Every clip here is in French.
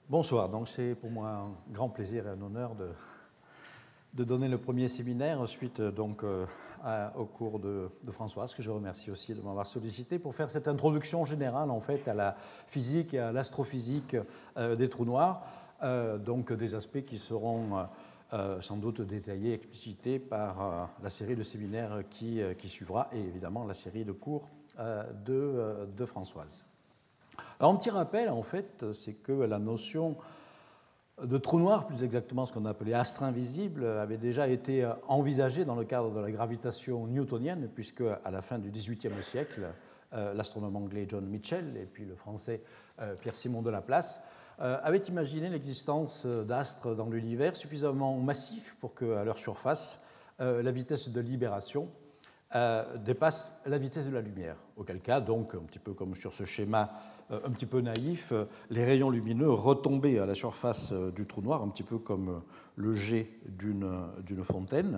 Bonsoir, donc c'est pour moi un grand plaisir et un honneur de donner le premier séminaire suite au cours de Françoise, que je remercie aussi de m'avoir sollicité pour faire cette introduction générale en fait à la physique et à l'astrophysique des trous noirs, donc des aspects qui seront sans doute détaillés, explicités par la série de séminaires qui suivra et évidemment la série de cours de Françoise. Alors, un petit rappel, en fait, c'est que la notion de trou noir, plus exactement ce qu'on appelait astre invisible, avait déjà été envisagée dans le cadre de la gravitation newtonienne, puisque à la fin du XVIIIe siècle, l'astronome anglais John Michell et puis le français Pierre-Simon de Laplace avaient imaginé l'existence d'astres dans l'univers suffisamment massifs pour qu'à leur surface, la vitesse de libération dépasse la vitesse de la lumière. Auquel cas, donc, un petit peu comme sur ce schéma un petit peu naïf, les rayons lumineux retombaient à la surface du trou noir, un petit peu comme le jet d'une fontaine.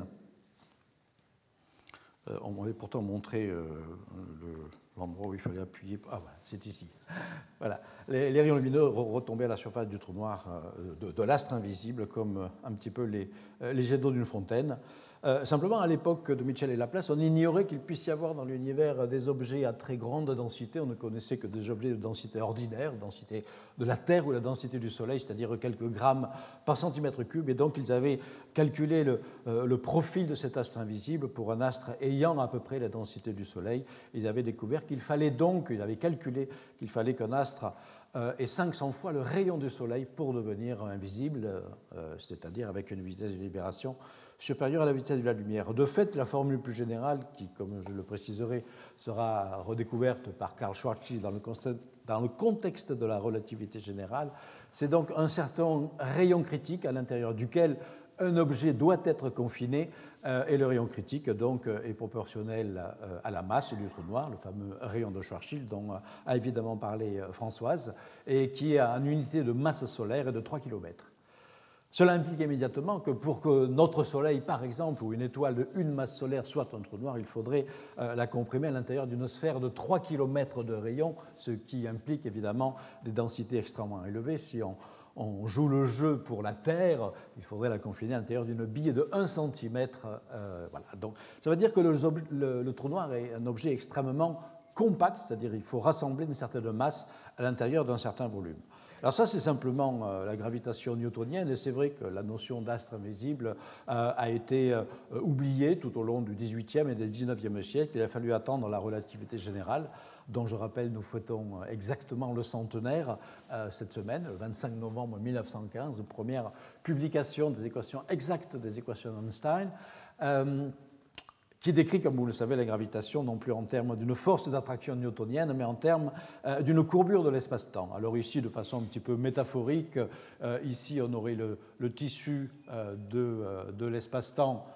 On m'avait pourtant montré l'endroit où il fallait appuyer. Ah, voilà, c'est ici. Voilà. Les rayons lumineux retombaient à la surface du trou noir de l'astre invisible, comme un petit peu les jets d'eau d'une fontaine. Simplement, à l'époque de Michell et Laplace, on ignorait qu'il puisse y avoir dans l'univers des objets à très grande densité. On ne connaissait que des objets de densité ordinaire, densité de la Terre ou la densité du Soleil, c'est-à-dire quelques grammes par centimètre cube. Et donc, ils avaient calculé le profil de cet astre invisible pour un astre ayant à peu près la densité du Soleil. Ils avaient découvert qu'il fallait donc, ils avaient calculé qu'il fallait qu'un astre ait 500 fois le rayon du Soleil pour devenir invisible, c'est-à-dire avec une vitesse de libération supérieure à la vitesse de la lumière. De fait, la formule plus générale, qui, comme je le préciserai, sera redécouverte par Karl Schwarzschild dans le contexte de la relativité générale, c'est donc un certain rayon critique à l'intérieur duquel un objet doit être confiné, et le rayon critique donc, est proportionnel à la masse du trou noir, le fameux rayon de Schwarzschild dont a évidemment parlé Françoise, et qui a une unité de masse solaire de 3 km. Cela implique immédiatement que pour que notre Soleil, par exemple, ou une étoile de une masse solaire soit un trou noir, il faudrait la comprimer à l'intérieur d'une sphère de 3 km de rayon, ce qui implique évidemment des densités extrêmement élevées. Si on joue le jeu pour la Terre, il faudrait la confiner à l'intérieur d'une bille de 1 cm. Voilà. Donc, ça veut dire que le trou noir est un objet extrêmement compact, c'est-à-dire qu'il faut rassembler une certaine masse à l'intérieur d'un certain volume. Alors ça, c'est simplement la gravitation newtonienne, et c'est vrai que la notion d'astre invisible a été oubliée tout au long du XVIIIe et du XIXe siècle. Il a fallu attendre la relativité générale, dont je rappelle, nous fêtons exactement le centenaire cette semaine, le 25 novembre 1915, première publication des équations exactes des équations d'Einstein, qui décrit, comme vous le savez, la gravitation non plus en termes d'une force d'attraction newtonienne, mais en termes d'une courbure de l'espace-temps. Alors ici, de façon un petit peu métaphorique, ici on aurait le tissu de l'espace-temps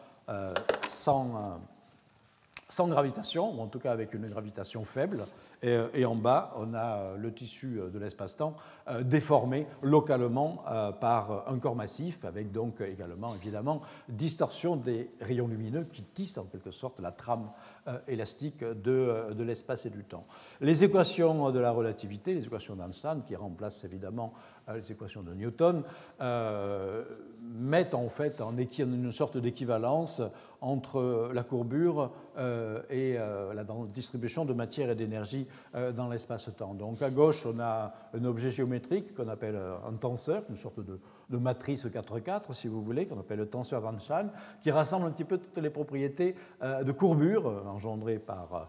sans gravitation, ou en tout cas avec une gravitation faible, et en bas, on a le tissu de l'espace-temps déformé localement par un corps massif, avec donc également, évidemment, distorsion des rayons lumineux qui tissent en quelque sorte la trame élastique de l'espace et du temps. Les équations de la relativité, les équations d'Einstein, qui remplacent évidemment les équations de Newton, mettent en fait en une sorte d'équivalence entre la courbure et la distribution de matière et d'énergie dans l'espace-temps. Donc à gauche, on a un objet géométrique qu'on appelle un tenseur, une sorte de matrice 4-4, si vous voulez, qu'on appelle le tenseur d'Einstein, qui rassemble un petit peu toutes les propriétés de courbure engendrées par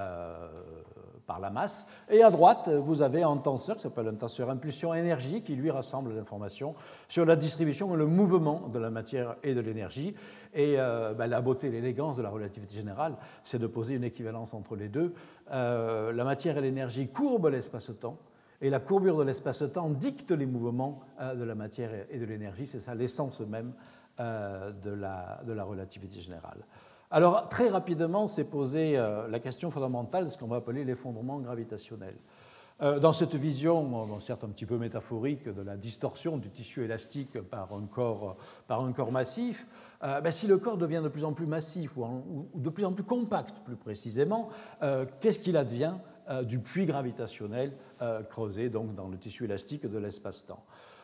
la masse. Et à droite, vous avez un tenseur qui s'appelle un tenseur impulsion-énergie qui, lui, rassemble l'information sur la distribution et le mouvement de la matière et de l'énergie. Et la beauté, l'élégance de la relativité générale, c'est de poser une équivalence entre les deux. La matière et l'énergie courbent l'espace-temps, et la courbure de l'espace-temps dicte les mouvements de la matière et de l'énergie. C'est ça l'essence même de la relativité générale. Alors, très rapidement, s'est posée la question fondamentale de ce qu'on va appeler l'effondrement gravitationnel. Dans cette vision, certes un petit peu métaphorique, de la distorsion du tissu élastique par un corps massif, si le corps devient de plus en plus massif ou de plus en plus compact, plus précisément, qu'est-ce qu'il advient du puits gravitationnel creusé donc, dans le tissu élastique de l'espace-temps?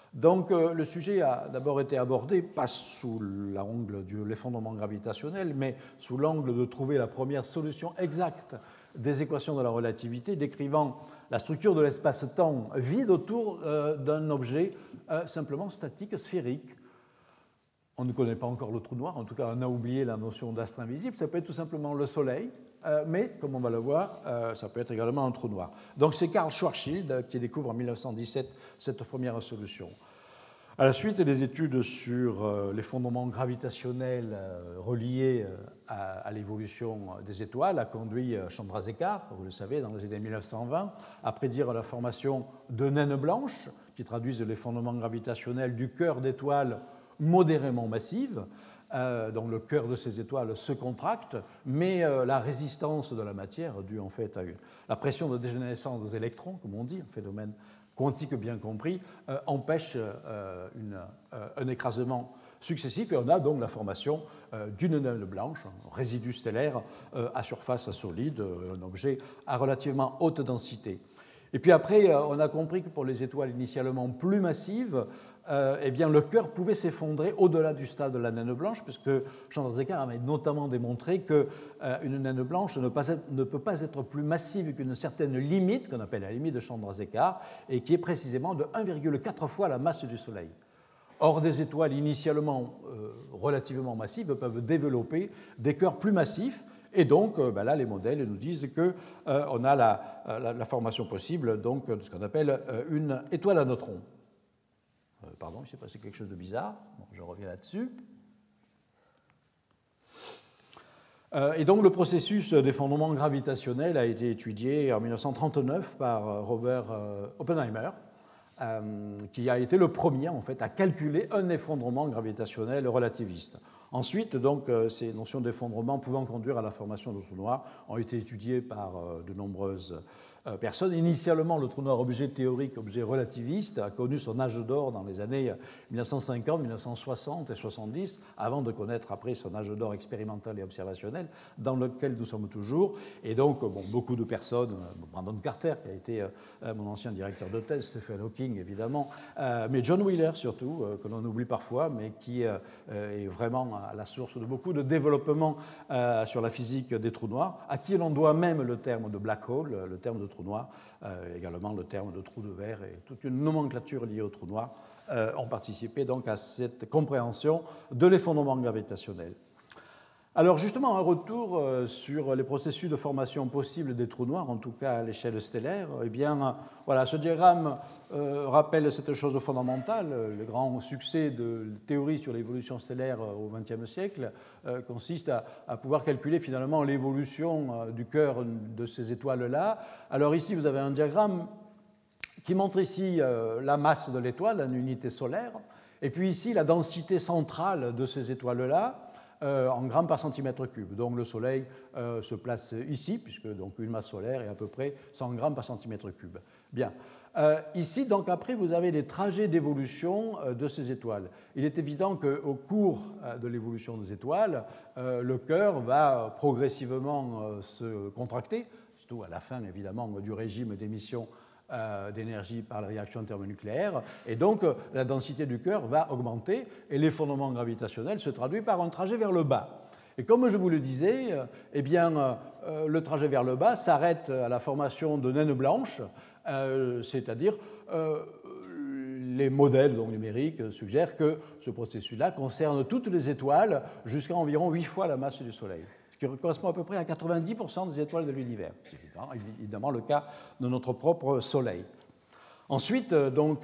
Donc le sujet a d'abord été abordé, pas sous l'angle de l'effondrement gravitationnel, mais sous l'angle de trouver la première solution exacte des équations de la relativité, décrivant la structure de l'espace-temps vide autour d'un objet simplement statique, sphérique. On ne connaît pas encore le trou noir, en tout cas on a oublié la notion d'astre invisible, ça peut être tout simplement le Soleil, mais comme on va le voir, ça peut être également un trou noir. Donc c'est Karl Schwarzschild qui découvre en 1917 cette première solution. À la suite des études sur l'effondrement gravitationnel relié à l'évolution des étoiles a conduit Chandrasekhar, vous le savez, dans les années 1920, à prédire la formation de naines blanches qui traduisent l'effondrement gravitationnel du cœur d'étoiles modérément massives, dont le cœur de ces étoiles se contracte, mais la résistance de la matière, due en fait à la pression de dégénérescence des électrons, comme on dit, un phénomène quantique bien compris, empêche un écrasement successif, et on a donc la formation d'une naine blanche, un résidu stellaire à surface solide, un objet à relativement haute densité. Et puis après, on a compris que pour les étoiles initialement plus massives, eh bien, le cœur pouvait s'effondrer au-delà du stade de la naine blanche, puisque Chandrasekhar avait notamment démontré qu'une naine blanche ne peut pas être plus massive qu'une certaine limite, qu'on appelle la limite de Chandrasekhar, et qui est précisément de 1,4 fois la masse du Soleil. Or, des étoiles initialement relativement massives peuvent développer des cœurs plus massifs, et donc là, les modèles nous disent qu'on a la formation possible donc, de ce qu'on appelle une étoile à neutrons. Pardon, il s'est passé quelque chose de bizarre. Bon, je reviens là-dessus. Et donc le processus d'effondrement gravitationnel a été étudié en 1939 par Robert Oppenheimer, qui a été le premier en fait à calculer un effondrement gravitationnel relativiste. Ensuite, donc, ces notions d'effondrement pouvant conduire à la formation de trous noirs ont été étudiées par de nombreuses personnes. Initialement, le trou noir objet théorique, objet relativiste, a connu son âge d'or dans les années 1950, 1960 et 70, avant de connaître après son âge d'or expérimental et observationnel, dans lequel nous sommes toujours. Et donc, beaucoup de personnes, Brandon Carter, qui a été mon ancien directeur de thèse, Stephen Hawking, évidemment, mais John Wheeler, surtout, que l'on oublie parfois, mais qui est vraiment à la source de beaucoup de développement sur la physique des trous noirs, à qui l'on doit même le terme de black hole, le terme de trou noir, également le terme de trou de verre et toute une nomenclature liée au trou noir ont participé donc à cette compréhension de l'effondrement gravitationnel. Alors justement, un retour sur les processus de formation possibles des trous noirs, en tout cas à l'échelle stellaire. Eh bien, voilà, ce diagramme rappelle cette chose fondamentale. Le grand succès de théorie sur l'évolution stellaire au XXe siècle consiste à pouvoir calculer finalement l'évolution du cœur de ces étoiles-là. Alors ici, vous avez un diagramme qui montre ici la masse de l'étoile en unité solaire, et puis ici la densité centrale de ces étoiles-là, en grammes par centimètre cube. Donc le Soleil se place ici, puisque donc, une masse solaire est à peu près 100 grammes par centimètre cube. Bien. Ici, donc, après, vous avez les trajets d'évolution de ces étoiles. Il est évident qu'au cours de l'évolution des étoiles, le cœur va progressivement se contracter, surtout à la fin, évidemment, du régime d'émission d'énergie par la réaction thermonucléaire, et donc la densité du cœur va augmenter, et l'effondrement gravitationnel se traduit par un trajet vers le bas. Et comme je vous le disais, eh bien, le trajet vers le bas s'arrête à la formation de naines blanches, c'est-à-dire les modèles donc, numériques suggèrent que ce processus-là concerne toutes les étoiles jusqu'à environ 8 fois la masse du Soleil, ce qui correspond à peu près à 90% des étoiles de l'univers. C'est évidemment le cas de notre propre Soleil. Ensuite, donc,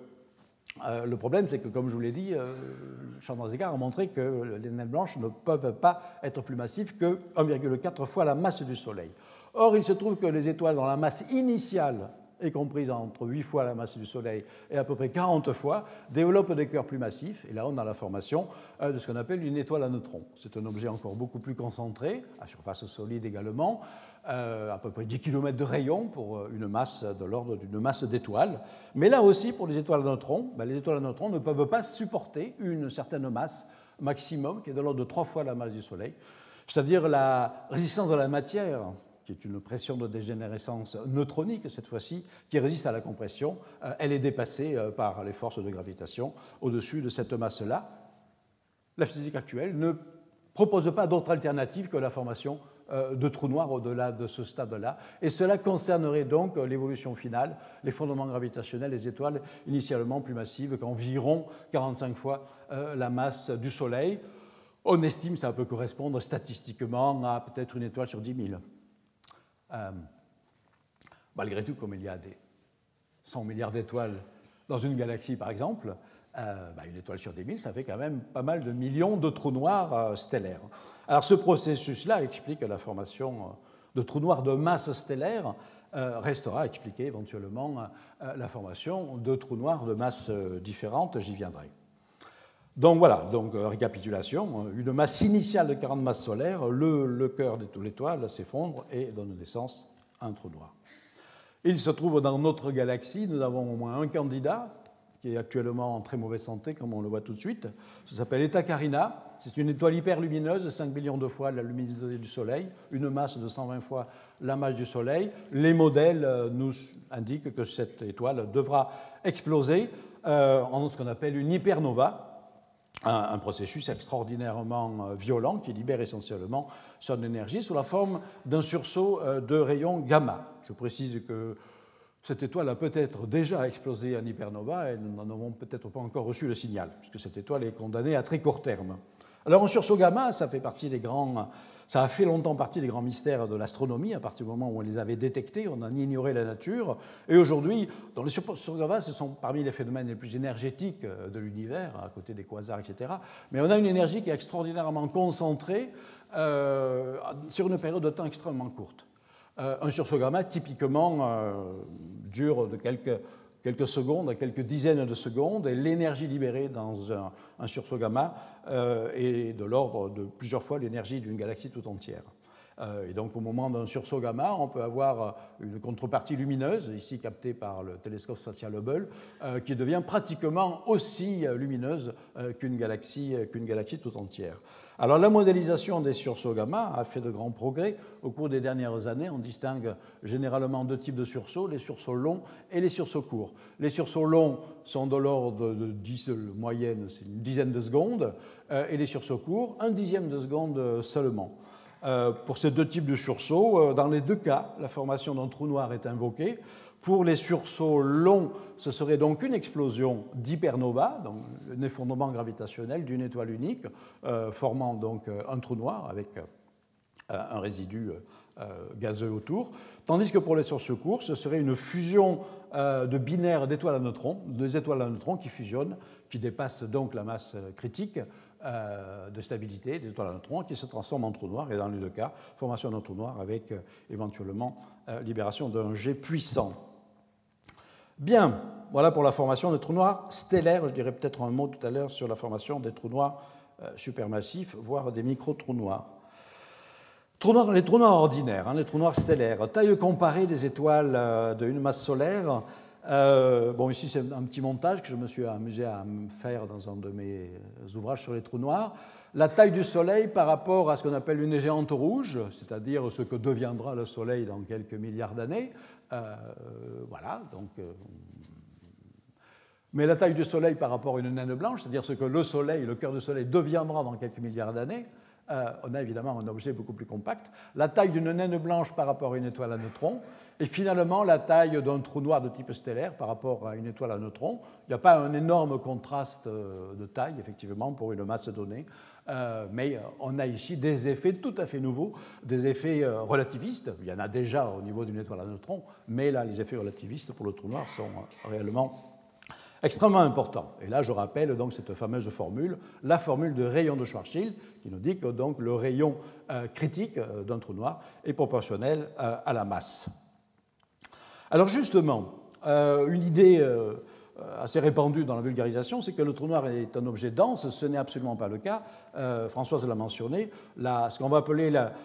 le problème, c'est que, comme je vous l'ai dit, Chandrasekhar a montré que les naines blanches ne peuvent pas être plus massives que 1,4 fois la masse du Soleil. Or, il se trouve que les étoiles dont la masse initiale est comprise entre 8 fois la masse du Soleil et à peu près 40 fois, développent des cœurs plus massifs. Et là, on a la formation de ce qu'on appelle une étoile à neutrons. C'est un objet encore beaucoup plus concentré, à surface solide également, à peu près 10 km de rayon pour une masse de l'ordre d'une masse d'étoiles. Mais là aussi, pour les étoiles à neutrons, les étoiles à neutrons ne peuvent pas supporter une certaine masse maximum, qui est de l'ordre de 3 fois la masse du Soleil. C'est-à-dire la résistance de la matière qui est une pression de dégénérescence neutronique, cette fois-ci, qui résiste à la compression. Elle est dépassée par les forces de gravitation au-dessus de cette masse-là. La physique actuelle ne propose pas d'autre alternative que la formation de trous noirs au-delà de ce stade-là. Et cela concernerait donc l'évolution finale, les fondements gravitationnels des étoiles initialement plus massives qu'environ 45 fois la masse du Soleil. On estime que ça peut correspondre statistiquement à peut-être une étoile sur 10 000. Malgré tout, comme il y a des 100 milliards d'étoiles dans une galaxie, par exemple, une étoile sur 10 000, ça fait quand même pas mal de millions de trous noirs stellaires. Alors ce processus-là explique la formation de trous noirs de masse stellaire, restera à expliquer éventuellement la formation de trous noirs de masse différente, j'y viendrai. Donc voilà, récapitulation, une masse initiale de 40 masses solaires, le cœur de l'étoile s'effondre et donne naissance à un trou noir. Il se trouve dans notre galaxie, nous avons au moins un candidat, qui est actuellement en très mauvaise santé, comme on le voit tout de suite. Ça s'appelle Eta Carina. C'est une étoile hyper lumineuse, 5 millions de fois la luminosité du Soleil, une masse de 120 fois la masse du Soleil. Les modèles nous indiquent que cette étoile devra exploser en ce qu'on appelle une hypernova, un processus extraordinairement violent qui libère essentiellement son énergie sous la forme d'un sursaut de rayons gamma. Je précise que cette étoile a peut-être déjà explosé en hypernova et nous n'en avons peut-être pas encore reçu le signal, puisque cette étoile est condamnée à très court terme. Alors, un sursaut gamma, ça a fait longtemps partie des grands mystères de l'astronomie, à partir du moment où on les avait détectés, on en ignorait la nature. Et aujourd'hui, dans les sursauts gamma, ce sont parmi les phénomènes les plus énergétiques de l'univers, à côté des quasars, etc. Mais on a une énergie qui est extraordinairement concentrée sur une période de temps extrêmement courte. Un sursaut gamma, typiquement, dure de quelques secondes à quelques dizaines de secondes, et l'énergie libérée dans un sursaut gamma est de l'ordre de plusieurs fois l'énergie d'une galaxie tout entière. Et donc, au moment d'un sursaut gamma, on peut avoir une contrepartie lumineuse, ici captée par le télescope spatial Hubble, qui devient pratiquement aussi lumineuse qu'une galaxie tout entière. Alors, la modélisation des sursauts gamma a fait de grands progrès au cours des dernières années. On distingue généralement deux types de sursauts, les sursauts longs et les sursauts courts. Les sursauts longs sont de l'ordre de 10 moyenne, c'est une dizaine de secondes, et les sursauts courts, un dixième de seconde seulement. Pour ces deux types de sursauts, dans les deux cas, la formation d'un trou noir est invoquée. Pour les sursauts longs, ce serait donc une explosion d'hypernova, donc un effondrement gravitationnel d'une étoile unique, formant donc un trou noir avec un résidu gazeux autour. Tandis que pour les sursauts courts, ce serait une fusion de binaires d'étoiles à neutrons, deux étoiles à neutrons qui fusionnent, qui dépassent donc la masse critique de stabilité des étoiles à neutrons qui se transforment en trou noir, et dans les deux cas, formation d'un trou noir avec éventuellement libération d'un jet puissant. Bien, voilà pour la formation des trous noirs stellaires. Je dirais peut-être un mot tout à l'heure sur la formation des trous noirs supermassifs, voire des micro-trous noirs. Les trous noirs ordinaires, les trous noirs stellaires, taille comparée des étoiles d'une masse solaire. Ici, c'est un petit montage que je me suis amusé à faire dans un de mes ouvrages sur les trous noirs. La taille du Soleil par rapport à ce qu'on appelle une géante rouge, c'est-à-dire ce que deviendra le Soleil dans quelques milliards d'années. Mais la taille du Soleil par rapport à une naine blanche, c'est-à-dire ce que le cœur du Soleil deviendra dans quelques milliards d'années, on a évidemment un objet beaucoup plus compact. La taille d'une naine blanche par rapport à une étoile à neutrons, et finalement la taille d'un trou noir de type stellaire par rapport à une étoile à neutrons. Il n'y a pas un énorme contraste de taille, effectivement, pour une masse donnée, mais on a ici des effets tout à fait nouveaux, des effets relativistes. Il y en a déjà au niveau d'une étoile à neutrons, mais là, les effets relativistes pour le trou noir sont réellement extrêmement important. Et là, je rappelle donc cette fameuse formule, la formule de rayon de Schwarzschild, qui nous dit que donc, le rayon critique d'un trou noir est proportionnel à la masse. Alors justement, une idée assez répandue dans la vulgarisation, c'est que le trou noir est un objet dense. Ce n'est absolument pas le cas. Françoise l'a mentionné. Ce qu'on va appeler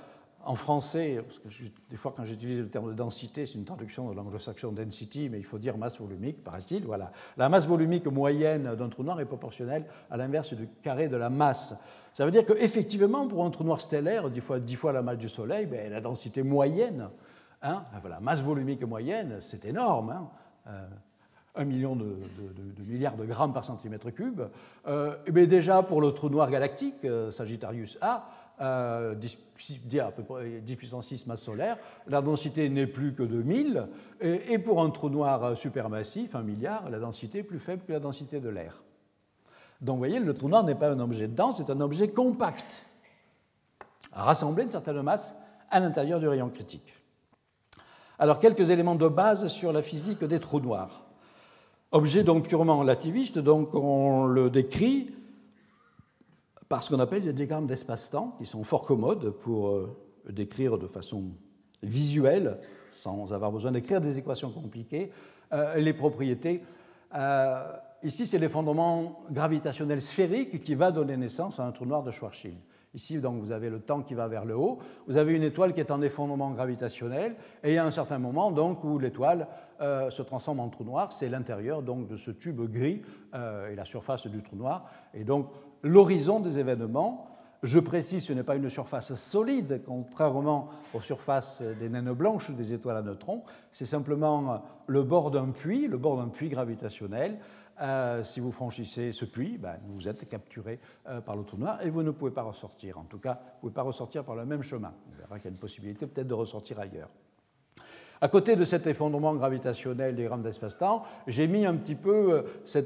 en français, parce que des fois quand j'utilise le terme de densité, c'est une traduction de l'anglo-saxon density, mais il faut dire masse volumique, paraît-il. Voilà. La masse volumique moyenne d'un trou noir est proportionnelle à l'inverse du carré de la masse. Ça veut dire qu'effectivement, pour un trou noir stellaire, 10 fois la masse du Soleil, la densité moyenne, voilà, masse volumique moyenne, c'est énorme. 1 million de milliards de grammes par centimètre cube. Déjà, pour le trou noir galactique, Sagittarius A, 10 à peu près 10 puissance 6 masse solaire, la densité n'est plus que de 1000, et pour un trou noir supermassif, 1 milliard, la densité est plus faible que la densité de l'air. Donc vous voyez, le trou noir n'est pas un objet dense, c'est un objet compact, à rassembler une certaine masse à l'intérieur du rayon critique. Alors, quelques éléments de base sur la physique des trous noirs. Objet donc purement relativiste, donc on le décrit par ce qu'on appelle des diagrammes d'espace-temps, qui sont fort commodes pour décrire de façon visuelle, sans avoir besoin d'écrire des équations compliquées, les propriétés. Ici, c'est l'effondrement gravitationnel sphérique qui va donner naissance à un trou noir de Schwarzschild. Ici, donc, vous avez le temps qui va vers le haut, vous avez une étoile qui est en effondrement gravitationnel, et il y a un certain moment donc, où l'étoile se transforme en trou noir, c'est l'intérieur donc, de ce tube gris et la surface du trou noir, et donc l'horizon des événements. Je précise, ce n'est pas une surface solide, contrairement aux surfaces des naines blanches ou des étoiles à neutrons, c'est simplement le bord d'un puits gravitationnel. Si vous franchissez ce puits, vous êtes capturé par le trou noir et vous ne pouvez pas ressortir. En tout cas, vous ne pouvez pas ressortir par le même chemin. On verra qu'il y a une possibilité peut-être de ressortir ailleurs. À côté de cet effondrement gravitationnel des diagrammes d'espace-temps, j'ai mis un petit peu ce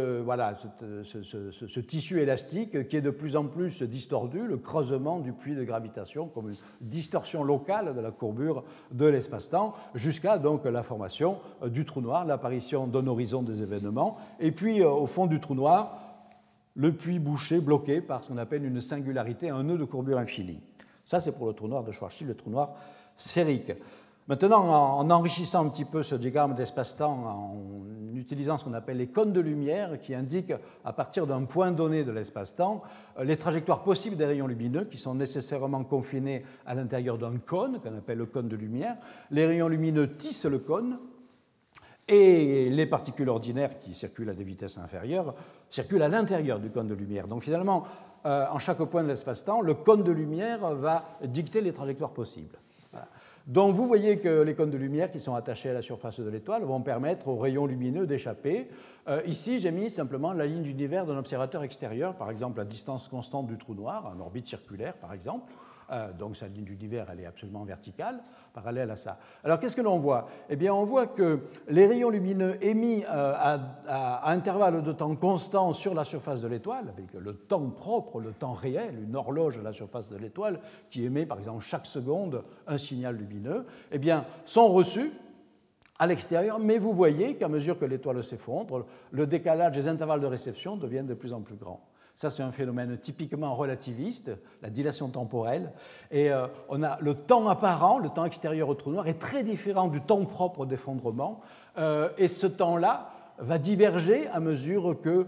tissu élastique qui est de plus en plus distordu, le creusement du puits de gravitation comme une distorsion locale de la courbure de l'espace-temps, jusqu'à donc la formation du trou noir, l'apparition d'un horizon des événements, et puis au fond du trou noir, le puits bouché, bloqué par ce qu'on appelle une singularité, un nœud de courbure infinie. Ça, c'est pour le trou noir de Schwarzschild, le trou noir sphérique. Maintenant, en enrichissant un petit peu ce diagramme d'espace-temps, en utilisant ce qu'on appelle les cônes de lumière, qui indiquent, à partir d'un point donné de l'espace-temps, les trajectoires possibles des rayons lumineux, qui sont nécessairement confinés à l'intérieur d'un cône, qu'on appelle le cône de lumière. Les rayons lumineux tissent le cône, et les particules ordinaires qui circulent à des vitesses inférieures circulent à l'intérieur du cône de lumière. Donc finalement, en chaque point de l'espace-temps, le cône de lumière va dicter les trajectoires possibles. Voilà. Donc vous voyez que les cônes de lumière qui sont attachés à la surface de l'étoile vont permettre aux rayons lumineux d'échapper. Ici, j'ai mis simplement la ligne d'univers d'un observateur extérieur, par exemple la distance constante du trou noir, en orbite circulaire par exemple. Donc sa ligne d'univers, elle est absolument verticale, parallèle à ça. Alors qu'est-ce que l'on voit ? Eh bien, on voit que les rayons lumineux émis à intervalles de temps constants sur la surface de l'étoile, avec le temps propre, le temps réel, une horloge à la surface de l'étoile qui émet par exemple chaque seconde un signal lumineux, eh bien, sont reçus à l'extérieur, mais vous voyez qu'à mesure que l'étoile s'effondre, le décalage des intervalles de réception deviennent de plus en plus grands. Ça, c'est un phénomène typiquement relativiste, la dilation temporelle. Et on a le temps apparent, le temps extérieur au trou noir, est très différent du temps propre d'effondrement. Et ce temps-là va diverger à mesure que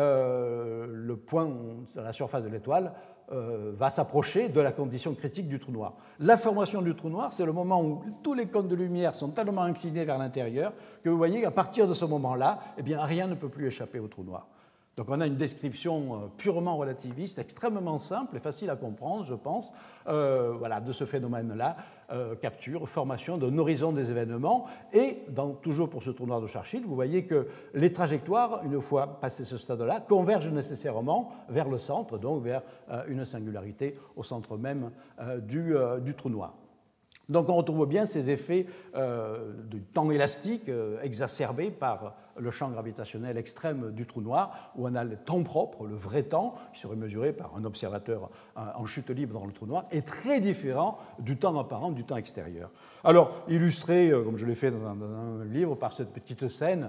le point de la surface de l'étoile va s'approcher de la condition critique du trou noir. La formation du trou noir, c'est le moment où tous les cônes de lumière sont tellement inclinés vers l'intérieur que vous voyez qu'à partir de ce moment-là, eh bien, rien ne peut plus échapper au trou noir. Donc on a une description purement relativiste, extrêmement simple et facile à comprendre, je pense, de ce phénomène-là, capture, formation d'un horizon des événements. Et toujours pour ce trou noir de Schwarzschild, vous voyez que les trajectoires, une fois passé ce stade-là, convergent nécessairement vers le centre, donc vers une singularité au centre même du trou noir. Donc on retrouve bien ces effets de temps élastique exacerbés par le champ gravitationnel extrême du trou noir, où on a le temps propre, le vrai temps, qui serait mesuré par un observateur en chute libre dans le trou noir, est très différent du temps apparent, du temps extérieur. Alors, illustré, comme je l'ai fait dans un livre, par cette petite scène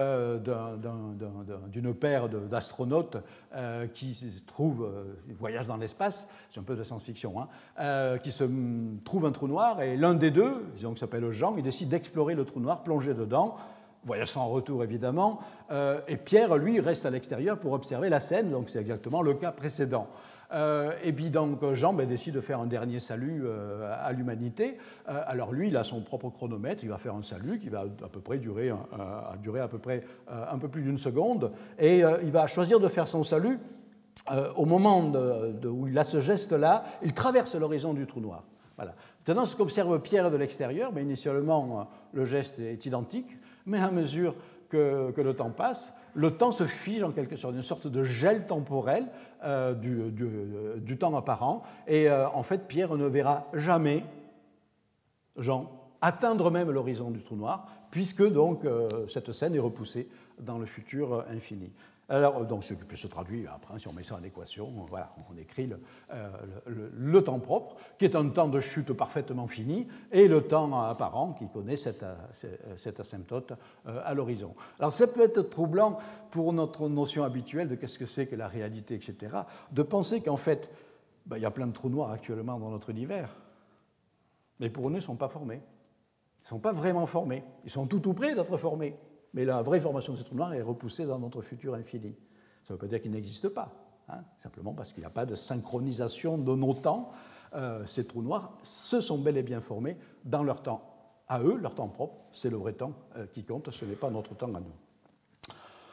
d'une paire d'astronautes qui se trouvent, voyagent dans l'espace, c'est un peu de science-fiction, qui se trouvent un trou noir, et l'un des deux, disons qu'il s'appelle Jean, il décide d'explorer le trou noir, plonger dedans, voyage sans retour évidemment, et Pierre, lui, reste à l'extérieur pour observer la scène, donc c'est exactement le cas précédent. Et puis donc Jean décide de faire un dernier salut à l'humanité. Alors lui, il a son propre chronomètre, il va faire un salut qui va à peu près durer un peu plus d'une seconde, et il va choisir de faire son salut au moment où il a ce geste-là, il traverse l'horizon du trou noir. Voilà. Maintenant, ce qu'observe Pierre de l'extérieur, initialement, le geste est identique, mais à mesure que le temps passe, le temps se fige en quelque sorte, une sorte de gel temporel du temps apparent, et en fait, Pierre ne verra jamais Jean atteindre même l'horizon du trou noir, puisque donc cette scène est repoussée dans le futur infini. Alors, donc, ce qui peut se traduire, après, si on met ça en équation, voilà, on écrit le temps propre, qui est un temps de chute parfaitement fini, et le temps apparent qui connaît cette asymptote à l'horizon. Alors, ça peut être troublant pour notre notion habituelle de qu'est-ce que c'est que la réalité, etc., de penser qu'en fait, il y a plein de trous noirs actuellement dans notre univers, mais pour eux, ils ne sont pas formés. Ils ne sont pas vraiment formés. Ils sont tout près d'être formés. Mais la vraie formation de ces trous noirs est repoussée dans notre futur infini. Ça ne veut pas dire qu'ils n'existent pas, simplement parce qu'il n'y a pas de synchronisation de nos temps. Ces trous noirs se sont bel et bien formés dans leur temps à eux, leur temps propre. C'est le vrai temps qui compte, ce n'est pas notre temps à nous.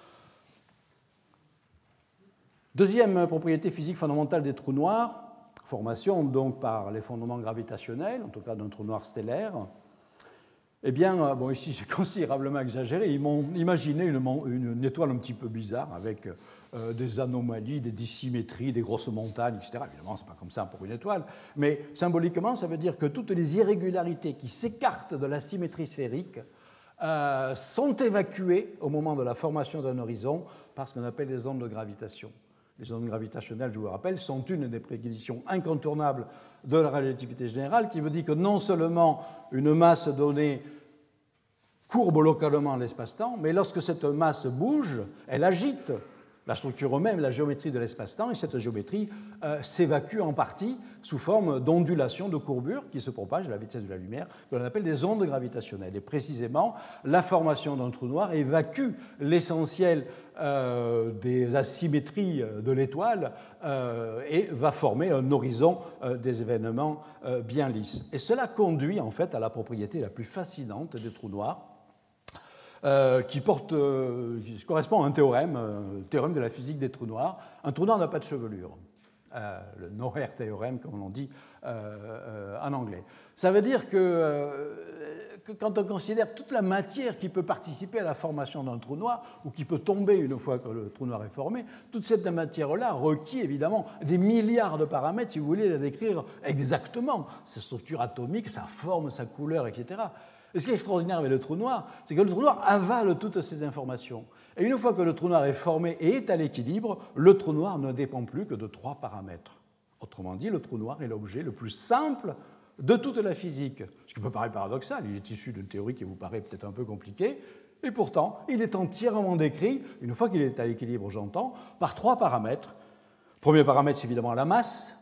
Deuxième propriété physique fondamentale des trous noirs, formation donc par les fondements gravitationnels, en tout cas d'un trou noir stellaire. Eh bien, ici j'ai considérablement exagéré, ils m'ont imaginé une étoile un petit peu bizarre avec des anomalies, des dissymétries, des grosses montagnes, etc. Évidemment, ce n'est pas comme ça pour une étoile, mais symboliquement, ça veut dire que toutes les irrégularités qui s'écartent de la symétrie sphérique sont évacuées au moment de la formation d'un horizon par ce qu'on appelle les ondes de gravitation. Les ondes gravitationnelles, je vous le rappelle, sont une des préconditions incontournables de la relativité générale, qui veut dire que non seulement une masse donnée courbe localement l'espace-temps, mais lorsque cette masse bouge, elle agite la structure même, la géométrie de l'espace-temps, et cette géométrie s'évacue en partie sous forme d'ondulations, de courbures qui se propagent à la vitesse de la lumière, que l'on appelle des ondes gravitationnelles. Et précisément, la formation d'un trou noir évacue l'essentiel des asymétries de l'étoile et va former un horizon des événements bien lisses. Et cela conduit en fait à la propriété la plus fascinante des trous noirs, qui correspond à un théorème de la physique des trous noirs. Un trou noir n'a pas de chevelure, le Noether théorème, comme on dit en anglais. Ça veut dire que quand on considère toute la matière qui peut participer à la formation d'un trou noir, ou qui peut tomber une fois que le trou noir est formé, toute cette matière-là requiert évidemment des milliards de paramètres, si vous voulez la décrire exactement, sa structure atomique, sa forme, sa couleur, etc. Et ce qui est extraordinaire avec le trou noir, c'est que le trou noir avale toutes ces informations. Et une fois que le trou noir est formé et est à l'équilibre, le trou noir ne dépend plus que de 3 paramètres. Autrement dit, le trou noir est l'objet le plus simple de toute la physique. Ce qui peut paraître paradoxal, il est issu d'une théorie qui vous paraît peut-être un peu compliquée, et pourtant, il est entièrement décrit, une fois qu'il est à l'équilibre, j'entends, par 3 paramètres. Le premier paramètre, c'est évidemment la masse.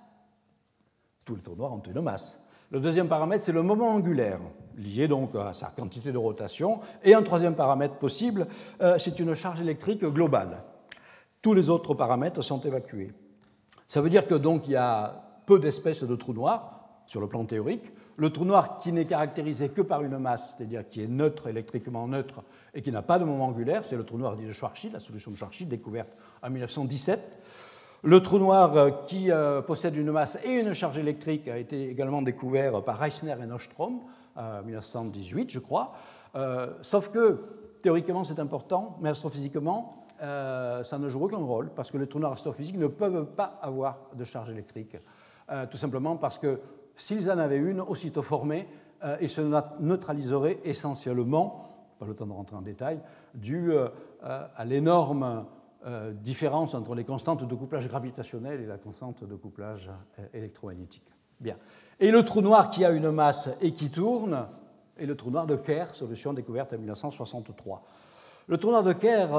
Tous les trous noirs ont une masse. Le deuxième paramètre, c'est le moment angulaire, lié donc à sa quantité de rotation. Et un troisième paramètre possible, c'est une charge électrique globale. Tous les autres paramètres sont évacués. Ça veut dire que donc il y a peu d'espèces de trous noirs sur le plan théorique. Le trou noir qui n'est caractérisé que par une masse, c'est-à-dire qui est neutre, électriquement neutre, et qui n'a pas de moment angulaire, c'est le trou noir dit de Schwarzschild, la solution de Schwarzschild découverte en 1917. Le trou noir qui possède une masse et une charge électrique a été également découvert par Reissner et Nordström en 1918, je crois. Sauf que, théoriquement, c'est important, mais astrophysiquement, ça ne joue aucun rôle, parce que les trous noirs astrophysiques ne peuvent pas avoir de charge électrique. Tout simplement parce que s'ils en avaient une, aussitôt formée, ils se neutraliseraient essentiellement, pas le temps de rentrer en détail, dû à l'énorme différence entre les constantes de couplage gravitationnel et la constante de couplage électromagnétique. Bien. Et le trou noir qui a une masse et qui tourne est le trou noir de Kerr, solution découverte en 1963. Le trou noir de Kerr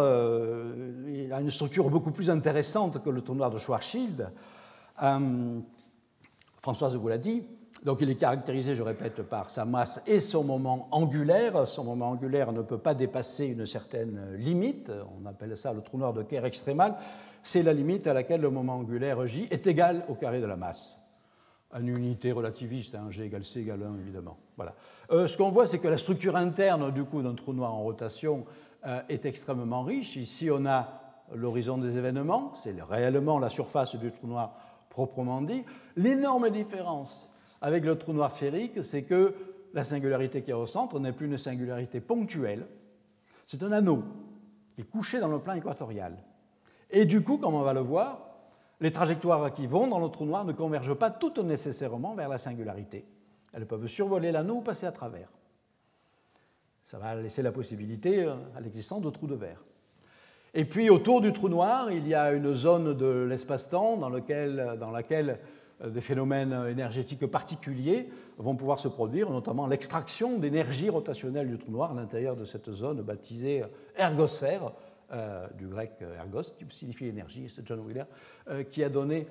a une structure beaucoup plus intéressante que le trou noir de Schwarzschild. Françoise vous l'a dit, Donc il est caractérisé, je répète, par sa masse et son moment angulaire. Son moment angulaire ne peut pas dépasser une certaine limite. On appelle ça le trou noir de Kerr extrémal. C'est la limite à laquelle le moment angulaire J est égal au carré de la masse. Une unité relativiste, hein, G égale C égale 1, évidemment. Voilà. Ce qu'on voit, c'est que la structure interne du coup d'un trou noir en rotation est extrêmement riche. Ici, on a l'horizon des événements, c'est réellement la surface du trou noir proprement dit. L'énorme différence avec le trou noir sphérique, c'est que la singularité qui est au centre n'est plus une singularité ponctuelle, c'est un anneau qui est couché dans le plan équatorial. Et du coup, comme on va le voir, les trajectoires qui vont dans le trou noir ne convergent pas toutes nécessairement vers la singularité. Elles peuvent survoler l'anneau ou passer à travers. Ça va laisser la possibilité à l'existence de trous de verre. Et puis, autour du trou noir, il y a une zone de l'espace-temps dans laquelle des phénomènes énergétiques particuliers vont pouvoir se produire, notamment l'extraction d'énergie rotationnelle du trou noir à l'intérieur de cette zone baptisée ergosphère, du grec ergos, qui signifie énergie, c'est John Wheeler qui a donné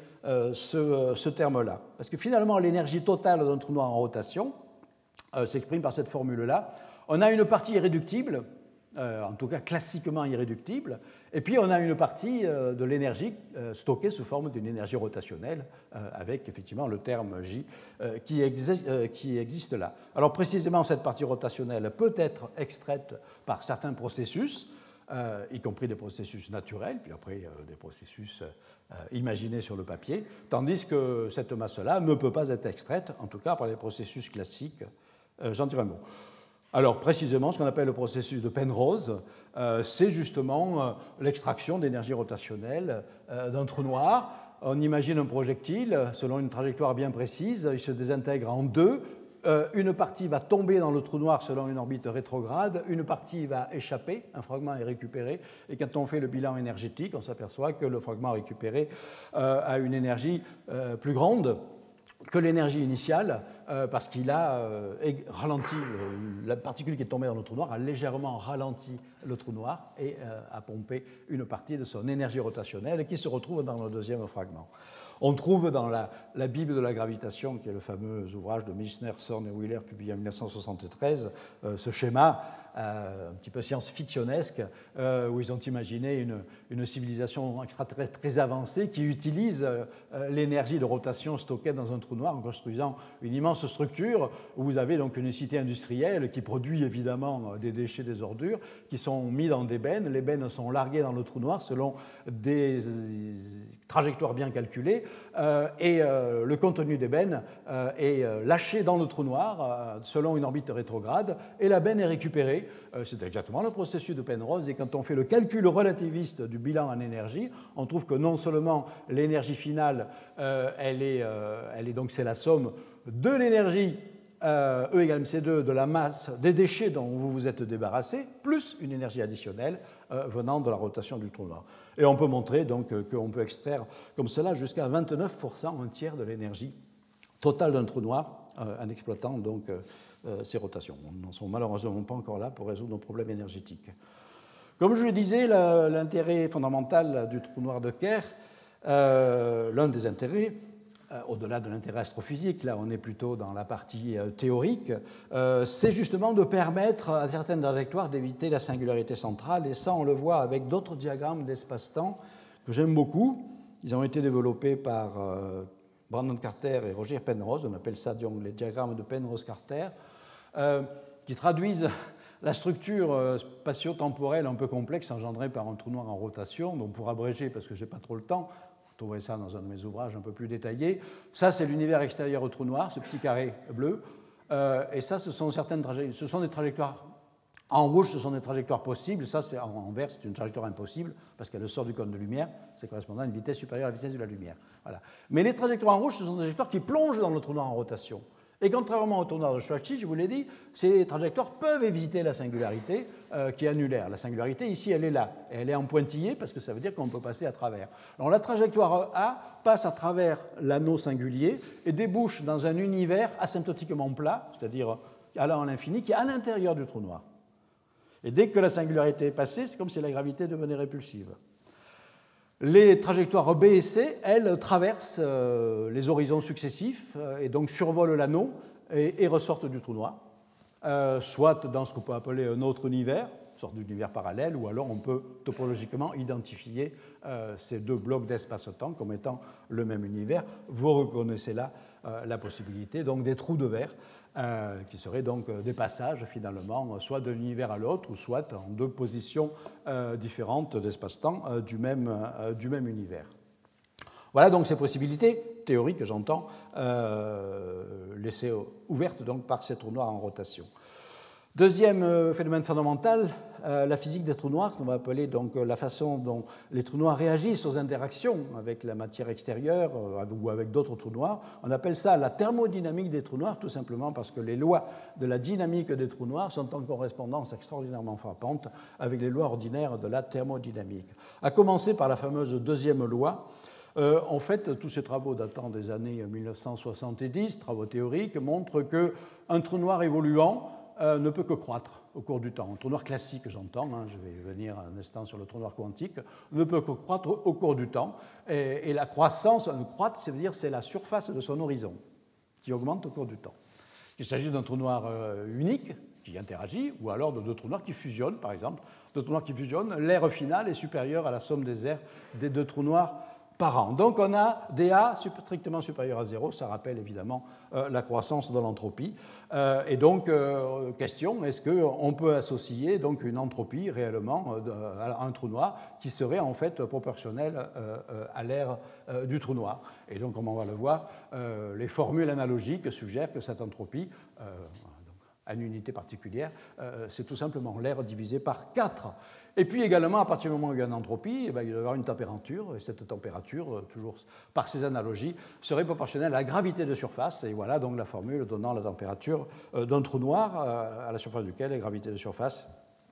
ce terme-là. Parce que finalement, l'énergie totale d'un trou noir en rotation s'exprime par cette formule-là. On a une partie irréductible, en tout cas classiquement irréductible, et puis on a une partie de l'énergie stockée sous forme d'une énergie rotationnelle, avec effectivement le terme J qui existe là. Alors précisément, cette partie rotationnelle peut être extraite par certains processus, y compris des processus naturels, puis après des processus imaginés sur le papier, tandis que cette masse-là ne peut pas être extraite, en tout cas par les processus classiques. J'en dirai un mot. Alors précisément, ce qu'on appelle le processus de Penrose, c'est justement l'extraction d'énergie rotationnelle d'un trou noir. On imagine un projectile selon une trajectoire bien précise, il se désintègre en deux. Une partie va tomber dans le trou noir selon une orbite rétrograde, une partie va échapper, un fragment est récupéré, et quand on fait le bilan énergétique, on s'aperçoit que le fragment récupéré a une énergie plus grande que l'énergie initiale, parce qu'il a ralenti, la particule qui est tombée dans le trou noir a légèrement ralenti le trou noir et a pompé une partie de son énergie rotationnelle qui se retrouve dans le deuxième fragment. On trouve dans la Bible de la gravitation, qui est le fameux ouvrage de Milchner, Thorne et Wheeler, publié en 1973, ce schéma un petit peu science-fictionnesque, où ils ont imaginé une civilisation extraterrestre très avancée qui utilise l'énergie de rotation stockée dans un trou noir en construisant une immense structure où vous avez donc une cité industrielle qui produit évidemment des déchets, des ordures, qui sont mis dans des bennes. Les bennes sont larguées dans le trou noir selon des trajectoires bien calculées, et le contenu des bennes est lâché dans le trou noir selon une orbite rétrograde, et la benne est récupérée. C'est exactement le processus de Penrose, et quand on fait le calcul relativiste du bilan en énergie, on trouve que non seulement l'énergie finale, c'est la somme de l'énergie E égale mc2 de la masse des déchets dont vous vous êtes débarrassé, plus une énergie additionnelle venant de la rotation du trou noir. Et on peut montrer donc qu'on peut extraire comme cela jusqu'à 29%, un tiers de l'énergie totale d'un trou noir en exploitant donc ces rotations. Nous n'en sommes malheureusement pas encore là pour résoudre nos problèmes énergétiques. Comme je le disais, l'intérêt fondamental du trou noir de Kerr, l'un des intérêts, au-delà de l'intérêt astrophysique, là on est plutôt dans la partie théorique, c'est justement de permettre à certaines trajectoires d'éviter la singularité centrale, et ça on le voit avec d'autres diagrammes d'espace-temps que j'aime beaucoup. Ils ont été développés par Brandon Carter et Roger Penrose, on appelle ça donc les diagrammes de Penrose-Carter, qui traduisent la structure spatio-temporelle un peu complexe engendrée par un trou noir en rotation. Donc pour abréger, parce que je n'ai pas trop le temps, vous trouverez ça dans un de mes ouvrages un peu plus détaillé. Ça, c'est l'univers extérieur au trou noir, ce petit carré bleu. Et ça, ce sont des trajectoires. En rouge, ce sont des trajectoires possibles. Ça, en vert, c'est une trajectoire impossible, parce qu'elle sort du cône de lumière. C'est correspondant à une vitesse supérieure à la vitesse de la lumière. Voilà. Mais les trajectoires en rouge, ce sont des trajectoires qui plongent dans le trou noir en rotation. Et contrairement au trou noir de Schwarzschild, je vous l'ai dit, ces trajectoires peuvent éviter la singularité qui est annulaire. La singularité, ici, elle est là. Et elle est en pointillé parce que ça veut dire qu'on peut passer à travers. Alors la trajectoire A passe à travers l'anneau singulier et débouche dans un univers asymptotiquement plat, c'est-à-dire allant à l'infini, qui est à l'intérieur du trou noir. Et dès que la singularité est passée, c'est comme si la gravité devenait répulsive. Les trajectoires B et C, elles, traversent les horizons successifs et donc survolent l'anneau et ressortent du trou noir, soit dans ce qu'on peut appeler un autre univers, une sorte d'univers parallèle, ou alors on peut topologiquement identifier ces deux blocs d'espace-temps comme étant le même univers. Vous reconnaissez là la possibilité donc des trous de verre, qui seraient donc des passages finalement, soit d'un univers à l'autre, ou soit en deux positions différentes d'espace-temps du même univers. Voilà donc ces possibilités théoriques, j'entends, laissées ouvertes donc par ces trous noirs en rotation. Deuxième phénomène fondamental, la physique des trous noirs, qu'on va appeler donc la façon dont les trous noirs réagissent aux interactions avec la matière extérieure ou avec d'autres trous noirs. On appelle ça la thermodynamique des trous noirs, tout simplement parce que les lois de la dynamique des trous noirs sont en correspondance extraordinairement frappante avec les lois ordinaires de la thermodynamique. À commencer par la fameuse deuxième loi. En fait, tous ces travaux datant des années 1970, travaux théoriques, montrent qu'un trou noir évoluant ne peut que croître au cours du temps. Un trou noir classique, j'entends, je vais venir un instant sur le trou noir quantique, ne peut que croître au cours du temps. Et la croissance, croître, ça veut dire c'est la surface de son horizon qui augmente au cours du temps. Il s'agit d'un trou noir unique qui interagit, ou alors de deux trous noirs qui fusionnent, par exemple. Deux trous noirs qui fusionnent, l'aire finale est supérieure à la somme des aires des deux trous noirs par an. Donc on a dA strictement supérieur à 0, ça rappelle évidemment la croissance de l'entropie. Et donc, question, est-ce qu'on peut associer donc une entropie réellement à un trou noir qui serait en fait proportionnelle à l'aire du trou noir? Et donc, comme on va le voir, les formules analogiques suggèrent que cette entropie, à une unité particulière, c'est tout simplement l'aire divisée par 4. Et puis également, à partir du moment où il y a une entropie, il va y avoir une température, et cette température, toujours par ces analogies, serait proportionnelle à la gravité de surface. Et voilà donc la formule donnant la température d'un trou noir à la surface duquel la gravité de surface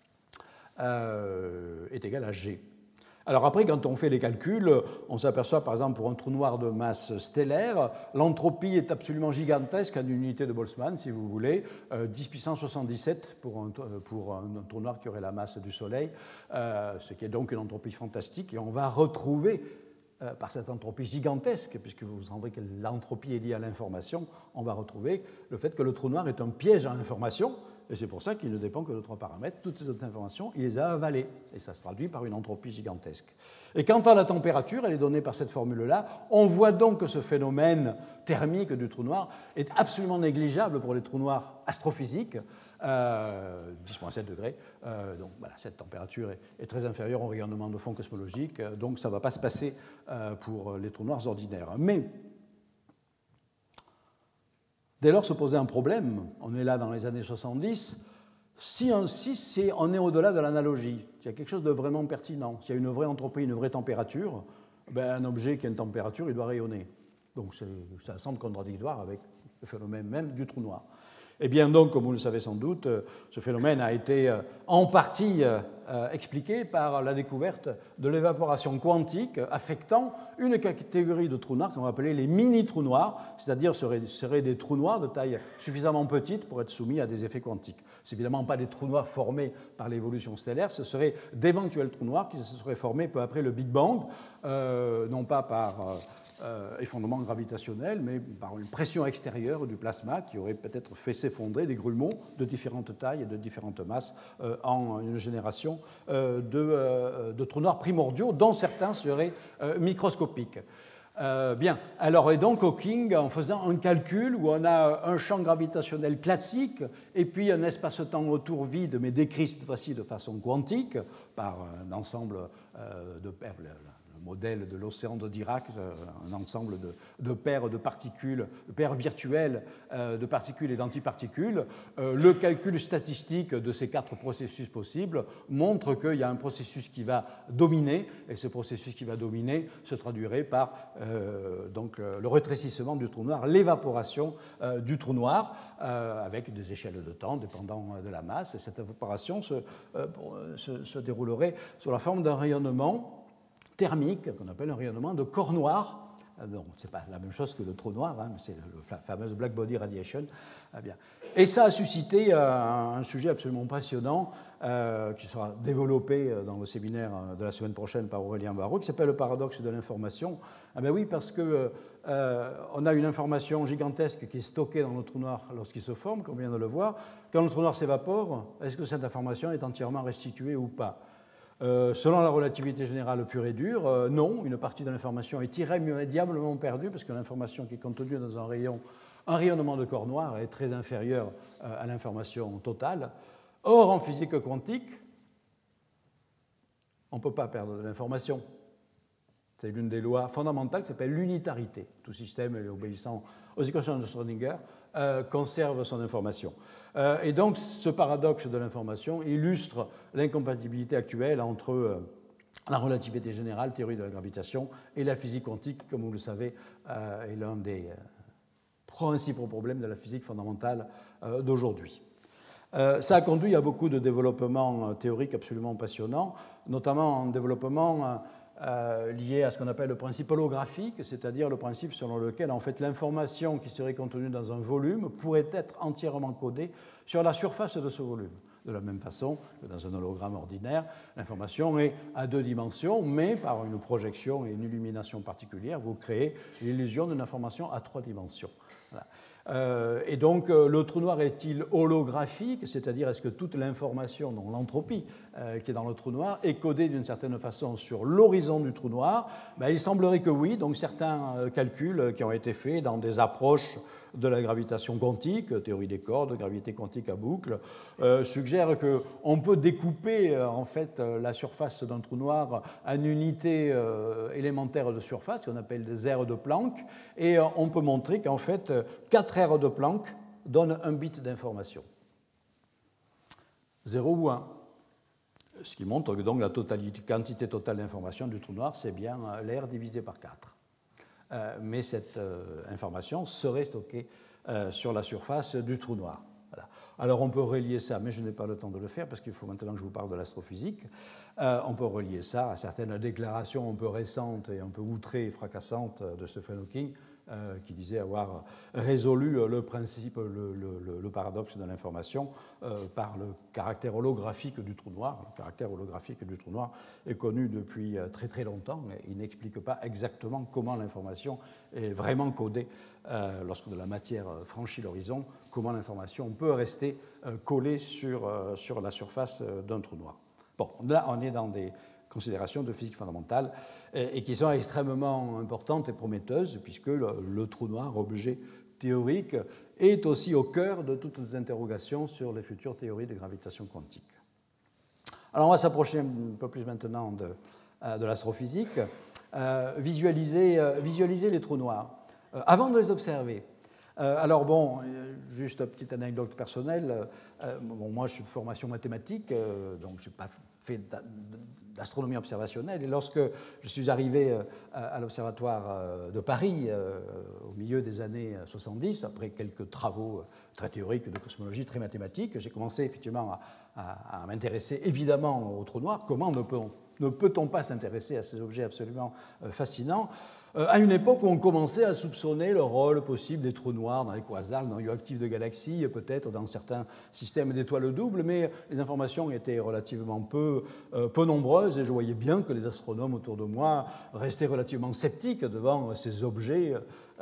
est égale à G. Alors après, quand on fait les calculs, on s'aperçoit par exemple pour un trou noir de masse stellaire, l'entropie est absolument gigantesque en unité de Boltzmann, si vous voulez, 10 puissance 77 pour un trou noir qui aurait la masse du Soleil, ce qui est donc une entropie fantastique. Et on va retrouver, par cette entropie gigantesque, puisque vous savez que l'entropie est liée à l'information, on va retrouver le fait que le trou noir est un piège à l'information. Et c'est pour ça qu'il ne dépend que de trois paramètres. Toutes ces autres informations, il les a avalées. Et ça se traduit par une entropie gigantesque. Et quant à la température, elle est donnée par cette formule-là. On voit donc que ce phénomène thermique du trou noir est absolument négligeable pour les trous noirs astrophysiques. 10-7 degrés. Donc voilà, cette température est très inférieure au rayonnement de fond cosmologique. Donc ça ne va pas se passer pour les trous noirs ordinaires. Mais dès lors se posait un problème, on est là dans les années 70, si on est au-delà de l'analogie, s'il y a quelque chose de vraiment pertinent, s'il y a une vraie entropie, une vraie température, un objet qui a une température, il doit rayonner. Donc ça semble contradictoire avec le phénomène même du trou noir. Eh bien donc, comme vous le savez sans doute, ce phénomène a été en partie expliqué par la découverte de l'évaporation quantique affectant une catégorie de trous noirs qu'on va appeler les mini-trous noirs, c'est-à-dire seraient des trous noirs de taille suffisamment petite pour être soumis à des effets quantiques. Ce n'est évidemment pas des trous noirs formés par l'évolution stellaire, ce seraient d'éventuels trous noirs qui se seraient formés peu après le Big Bang, non pas par effondrement gravitationnel, mais par une pression extérieure du plasma qui aurait peut-être fait s'effondrer des grumeaux de différentes tailles et de différentes masses en une génération de trous noirs primordiaux, dont certains seraient microscopiques. Bien, alors et donc Hawking, en faisant un calcul où on a un champ gravitationnel classique et puis un espace-temps autour vide, mais décrit cette fois-ci de façon quantique par un ensemble de paires, le modèle de l'océan de Dirac, un ensemble de paires de particules, de paires virtuelles de particules et d'antiparticules. Le calcul statistique de ces quatre processus possibles montre qu'il y a un processus qui va dominer, et ce processus qui va dominer se traduirait par donc, le rétrécissement du trou noir, l'évaporation du trou noir, avec des échelles de temps dépendant de la masse. Et cette évaporation se déroulerait sous la forme d'un rayonnement thermique, qu'on appelle un rayonnement de corps noir, Donc, ce n'est pas la même chose que le trou noir, hein, c'est la fameuse black body radiation. Bien. Et ça a suscité un sujet absolument passionnant qui sera développé dans le séminaire de la semaine prochaine par Aurélien Barraud, qui s'appelle le paradoxe de l'information. Ah ben oui, parce que on a une information gigantesque qui est stockée dans le trou noir lorsqu'il se forme, comme on vient de le voir. Quand le trou noir s'évapore, est-ce que cette information est entièrement restituée ou pas? Selon la relativité générale pure et dure, non, une partie de l'information est irrémédiablement perdue parce que l'information qui est contenue dans un rayonnement de corps noir est très inférieur à l'information totale. Or, en physique quantique, on ne peut pas perdre de l'information. C'est l'une des lois fondamentales qui s'appelle l'unitarité. Tout système obéissant aux équations de Schrödinger conserve son information. Et donc, ce paradoxe de l'information illustre l'incompatibilité actuelle entre la relativité générale, théorie de la gravitation, et la physique quantique, comme vous le savez, est l'un des principaux problèmes de la physique fondamentale d'aujourd'hui. Ça a conduit à beaucoup de développements théoriques absolument passionnants, notamment en développement lié à ce qu'on appelle le principe holographique, c'est-à-dire le principe selon lequel en fait, l'information qui serait contenue dans un volume pourrait être entièrement codée sur la surface de ce volume. De la même façon que dans un hologramme ordinaire, l'information est à 2 dimensions, mais par une projection et une illumination particulière, vous créez l'illusion d'une information à 3 dimensions. Voilà. Et donc, le trou noir est-il holographique, c'est-à-dire est-ce que toute l'information, donc l'entropie qui est dans le trou noir, est codée d'une certaine façon sur l'horizon du trou noir? Il semblerait que oui, donc certains calculs qui ont été faits dans des approches de la gravitation quantique, théorie des cordes, gravité quantique à boucle, suggère qu'on peut découper en fait la surface d'un trou noir en unités élémentaires de surface, qu'on appelle des aires de Planck, et on peut montrer qu'en fait 4 aires de Planck donnent un bit d'information, 0 ou 1. Ce qui montre que donc la quantité totale d'information du trou noir, c'est bien l'aire divisé par 4. Mais cette information serait stockée sur la surface du trou noir. Voilà. Alors on peut relier ça, mais je n'ai pas le temps de le faire parce qu'il faut maintenant que je vous parle de l'astrophysique. On peut relier ça à certaines déclarations un peu récentes et un peu outrées et fracassantes de Stephen Hawking, qui disait avoir résolu le principe, le paradoxe de l'information par le caractère holographique du trou noir. Le caractère holographique du trou noir est connu depuis très très longtemps, mais il n'explique pas exactement comment l'information est vraiment codée lorsque de la matière franchit l'horizon, comment l'information peut rester collée sur la surface d'un trou noir. Bon, là on est dans des considérations de physique fondamentale et qui sont extrêmement importantes et prometteuses puisque le trou noir, objet théorique, est aussi au cœur de toutes les interrogations sur les futures théories de gravitation quantique. Alors on va s'approcher un peu plus maintenant de l'astrophysique, visualiser les trous noirs. Avant de les observer, alors bon, juste une petite anecdote personnelle, moi je suis de formation mathématique, donc je n'ai pas fait d'astronomie observationnelle, et lorsque je suis arrivé à l'Observatoire de Paris au milieu des années 70, après quelques travaux très théoriques de cosmologie, très mathématiques, j'ai commencé effectivement à m'intéresser évidemment aux trous noirs. Comment ne peut-on pas s'intéresser à ces objets absolument fascinants à une époque où on commençait à soupçonner le rôle possible des trous noirs dans les quasars, dans les noyaux actifs de galaxies, peut-être dans certains systèmes d'étoiles doubles, mais les informations étaient relativement peu nombreuses et je voyais bien que les astronomes autour de moi restaient relativement sceptiques devant ces objets.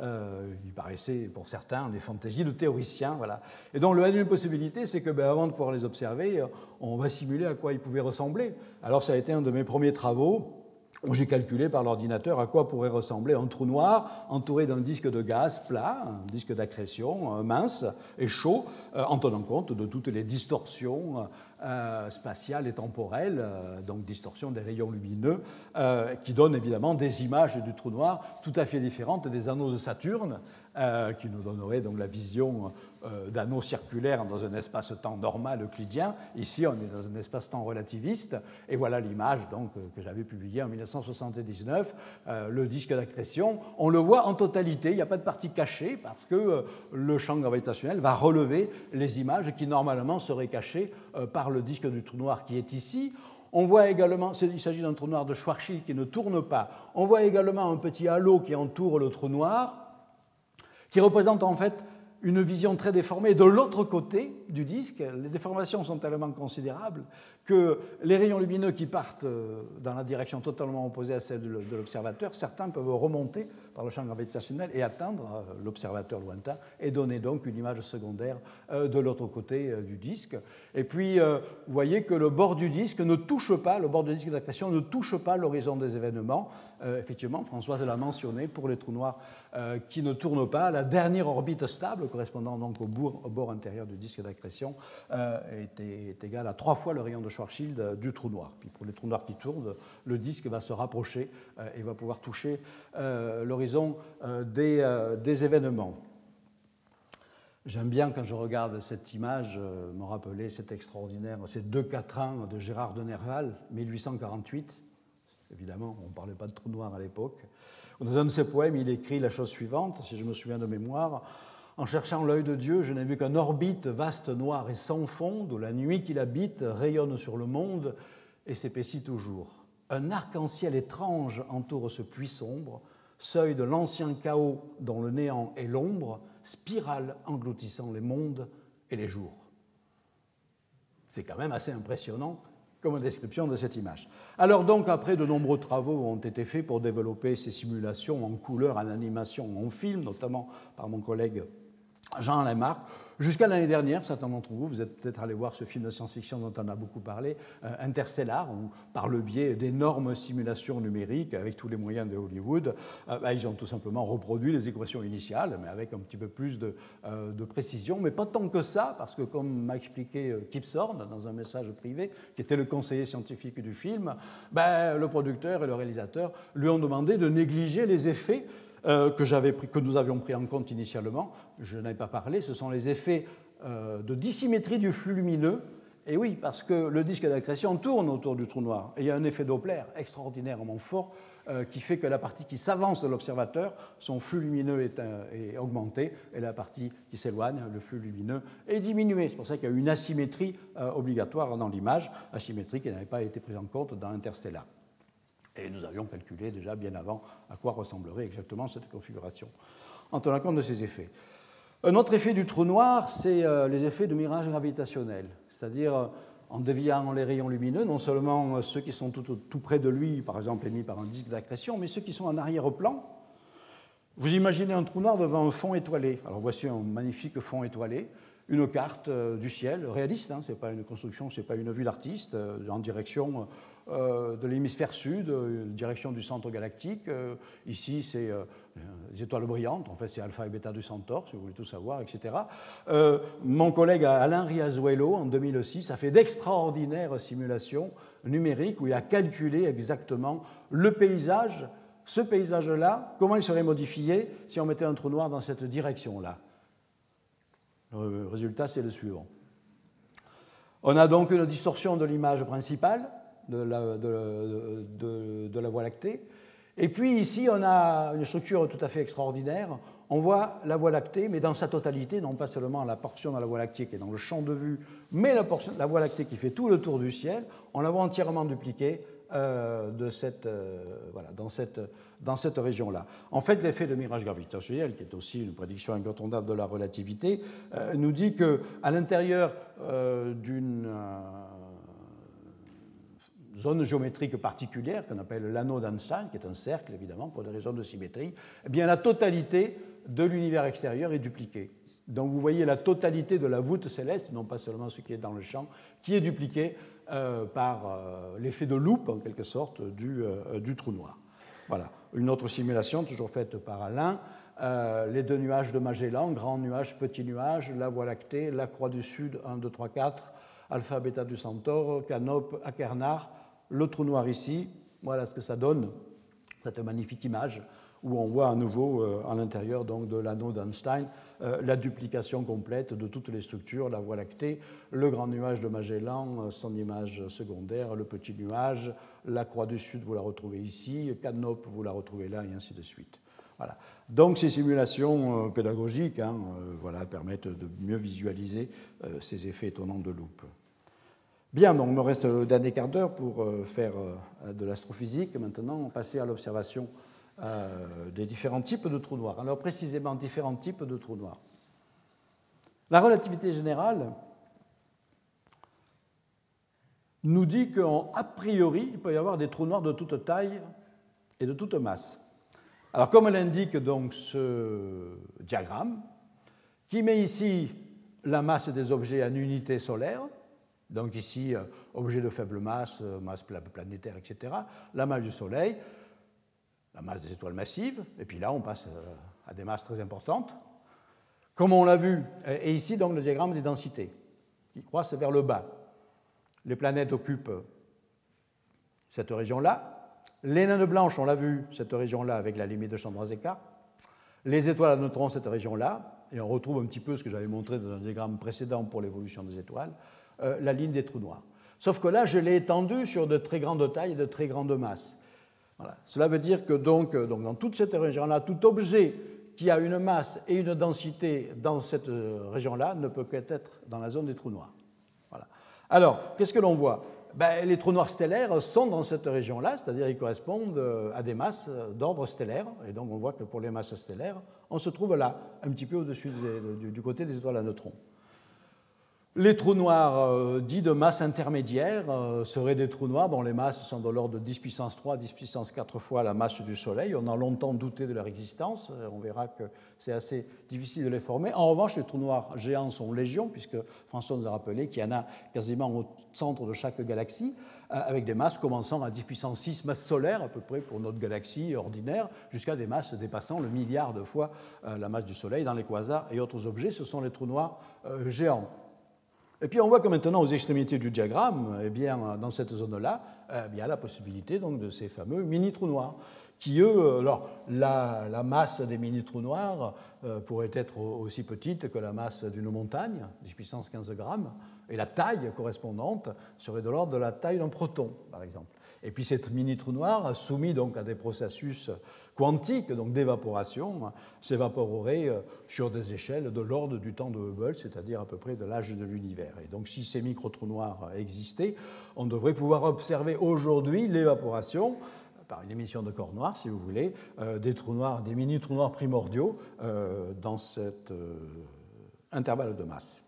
Ils paraissaient pour certains des fantaisies de théoriciens. Voilà. Et donc la deuxième possibilité, c'est que avant de pouvoir les observer, on va simuler à quoi ils pouvaient ressembler. Alors ça a été un de mes premiers travaux où j'ai calculé par l'ordinateur à quoi pourrait ressembler un trou noir entouré d'un disque de gaz plat, un disque d'accrétion mince et chaud, en tenant compte de toutes les distorsions spatiales et temporelles, donc distorsions des rayons lumineux, qui donnent évidemment des images du trou noir tout à fait différentes des anneaux de Saturne, qui nous donneraient donc la vision d'anneaux circulaires dans un espace-temps normal euclidien. Ici, on est dans un espace-temps relativiste, et voilà l'image donc, que j'avais publiée en 1979, le disque d'accrétion. On le voit en totalité, il n'y a pas de partie cachée, parce que le champ gravitationnel va relever les images qui normalement seraient cachées par le disque du trou noir qui est ici. On voit également, il s'agit d'un trou noir de Schwarzschild qui ne tourne pas. On voit également un petit halo qui entoure le trou noir, qui représente en fait une vision très déformée. De l'autre côté du disque, les déformations sont tellement considérables que les rayons lumineux qui partent dans la direction totalement opposée à celle de l'observateur, certains peuvent remonter par le champ gravitationnel et atteindre l'observateur lointain et donner donc une image secondaire de l'autre côté du disque. Et puis, vous voyez que le bord du disque ne touche pas, le bord du disque d'accrétion ne touche pas l'horizon des événements. Effectivement, Françoise l'a mentionné, pour les trous noirs qui ne tournent pas, la dernière orbite stable, correspondant donc au bord intérieur du disque d'accrétion, est égale à 3 fois le rayon de Schwarzschild du trou noir. Puis pour les trous noirs qui tournent, le disque va se rapprocher et va pouvoir toucher l'horizon des événements. J'aime bien, quand je regarde cette image, me rappeler cet extraordinaire, ces 2 quatrains de Gérard de Nerval, 1848. Évidemment, on ne parlait pas de trou noir à l'époque. Dans un de ses poèmes, il écrit la chose suivante, si je me souviens de mémoire. En cherchant l'œil de Dieu, je n'ai vu qu'une orbite vaste, noire et sans fond, d'où la nuit qui l'habite rayonne sur le monde et s'épaissit toujours. Un arc-en-ciel étrange entoure ce puits sombre, seuil de l'ancien chaos dont le néant est l'ombre, spirale engloutissant les mondes et les jours. C'est quand même assez impressionnant comme description de cette image. Alors donc, après de nombreux travaux ont été faits pour développer ces simulations en couleur, en animation, en film, notamment par mon collègue Jean Lamarck. Jusqu'à l'année dernière, certains d'entre vous, vous êtes peut-être allés voir ce film de science-fiction dont on a beaucoup parlé, Interstellar, où par le biais d'énormes simulations numériques, avec tous les moyens de Hollywood, ils ont tout simplement reproduit les équations initiales, mais avec un petit peu plus de précision, mais pas tant que ça, parce que comme m'a expliqué Kip Thorne dans un message privé, qui était le conseiller scientifique du film, le producteur et le réalisateur lui ont demandé de négliger les effets que nous avions pris en compte initialement. Je n'en ai pas parlé, ce sont les effets de dissymétrie du flux lumineux. Et oui, parce que le disque d'accrétion tourne autour du trou noir. Et il y a un effet Doppler extraordinairement fort qui fait que la partie qui s'avance de l'observateur, son flux lumineux est augmenté, et la partie qui s'éloigne, le flux lumineux, est diminué. C'est pour ça qu'il y a une asymétrie obligatoire dans l'image, asymétrie qui n'avait pas été prise en compte dans Interstellar. Et nous avions calculé déjà bien avant à quoi ressemblerait exactement cette configuration, en tenant compte de ces effets. Un autre effet du trou noir, c'est les effets de mirage gravitationnel, c'est-à-dire en déviant les rayons lumineux, non seulement ceux qui sont tout près de lui, par exemple émis par un disque d'accrétion, mais ceux qui sont en arrière-plan. Vous imaginez un trou noir devant un fond étoilé. Alors voici un magnifique fond étoilé, une carte du ciel, réaliste, ce n'est pas une construction, ce n'est pas une vue d'artiste, en direction de l'hémisphère sud, direction du centre galactique. Ici, c'est les étoiles brillantes, en fait, c'est Alpha et Beta du Centaure, si vous voulez tout savoir, etc. Mon collègue Alain Riazuelo, en 2006, a fait d'extraordinaires simulations numériques où il a calculé exactement le paysage, ce paysage-là, comment il serait modifié si on mettait un trou noir dans cette direction-là. Le résultat, c'est le suivant. On a donc une distorsion de l'image principale de la Voie lactée. Et puis ici, on a une structure tout à fait extraordinaire. On voit la Voie lactée, mais dans sa totalité, non pas seulement la portion de la Voie lactée qui est dans le champ de vue, mais la Voie lactée qui fait tout le tour du ciel. On la voit entièrement dupliquée dans cette région-là. En fait, l'effet de mirage gravitationnel, qui est aussi une prédiction incontournable de la relativité, nous dit qu'à l'intérieur d'une zone géométrique particulière qu'on appelle l'anneau d'Einstein, qui est un cercle, évidemment, pour des raisons de symétrie, eh bien, la totalité de l'univers extérieur est dupliquée. Donc, vous voyez la totalité de la voûte céleste, non pas seulement ce qui est dans le champ, qui est dupliquée par l'effet de loupe, en quelque sorte, du trou noir. Voilà. Une autre simulation, toujours faite par Alain, les 2 nuages de Magellan, grand nuage, petit nuage, la Voie lactée, la Croix du Sud, 1, 2, 3, 4, Alpha, Beta du Centaure, Canope, Achernar, le trou noir ici. Voilà ce que ça donne, cette magnifique image où on voit à nouveau à l'intérieur donc, de l'anneau d'Einstein la duplication complète de toutes les structures, la Voie lactée, le grand nuage de Magellan, son image secondaire, le petit nuage, la Croix du Sud, vous la retrouvez ici, Canope, vous la retrouvez là, et ainsi de suite. Voilà. Donc ces simulations pédagogiques permettent de mieux visualiser ces effets étonnants de loupe. Bien, donc il me reste le dernier quart d'heure pour faire de l'astrophysique. Maintenant, passer à l'observation des différents types de trous noirs. Alors précisément, différents types de trous noirs. La relativité générale nous dit qu'a priori, il peut y avoir des trous noirs de toute taille et de toute masse. Alors comme l'indique donc ce diagramme, qui met ici la masse des objets en unité solaire, donc ici, objet de faible masse, masse planétaire, etc., la masse du Soleil, la masse des étoiles massives, et puis là, on passe à des masses très importantes. Comme on l'a vu, et ici, donc, le diagramme des densités, qui croissent vers le bas. Les planètes occupent cette région-là. Les naines blanches, on l'a vu, cette région-là, avec la limite de champ droits écarts. Les étoiles à neutrons, cette région-là, et on retrouve un petit peu ce que j'avais montré dans un diagramme précédent pour l'évolution des étoiles, la ligne des trous noirs. Sauf que là, je l'ai étendue sur de très grandes tailles et de très grandes masses. Voilà. Cela veut dire que donc, dans toute cette région-là, tout objet qui a une masse et une densité dans cette région-là ne peut qu'être dans la zone des trous noirs. Voilà. Alors, qu'est-ce que l'on voit? Les trous noirs stellaires sont dans cette région-là, c'est-à-dire qu'ils correspondent à des masses d'ordre stellaire, et donc on voit que pour les masses stellaires, on se trouve là, un petit peu au-dessus du côté des étoiles à neutrons. Les trous noirs dits de masse intermédiaire seraient des trous noirs dont les masses sont de l'ordre de 10 puissance 3, 10 puissance 4 fois la masse du Soleil. On a longtemps douté de leur existence. On verra que c'est assez difficile de les former. En revanche, les trous noirs géants sont légion, puisque François nous a rappelé qu'il y en a quasiment au centre de chaque galaxie, avec des masses commençant à 10 puissance 6 masses solaires, à peu près pour notre galaxie ordinaire, jusqu'à des masses dépassant le milliard de fois la masse du Soleil. Dans les quasars et autres objets, ce sont les trous noirs géants. Et puis on voit que maintenant, aux extrémités du diagramme, eh bien, dans cette zone-là, il y a la possibilité donc, de ces fameux mini-trous noirs, qui, eux, alors, la masse des mini-trous noirs pourrait être aussi petite que la masse d'une montagne, 10 puissance 15 grammes, et la taille correspondante serait de l'ordre de la taille d'un proton, par exemple. Et puis cette mini-trou noir, soumis donc à des processus quantiques, donc d'évaporation, s'évaporerait sur des échelles de l'ordre du temps de Hubble, c'est-à-dire à peu près de l'âge de l'univers. Et donc si ces micro-trous noirs existaient, on devrait pouvoir observer aujourd'hui l'évaporation, par une émission de corps noirs, si vous voulez, des trous noirs, des mini-trous noirs primordiaux dans cet intervalle de masse.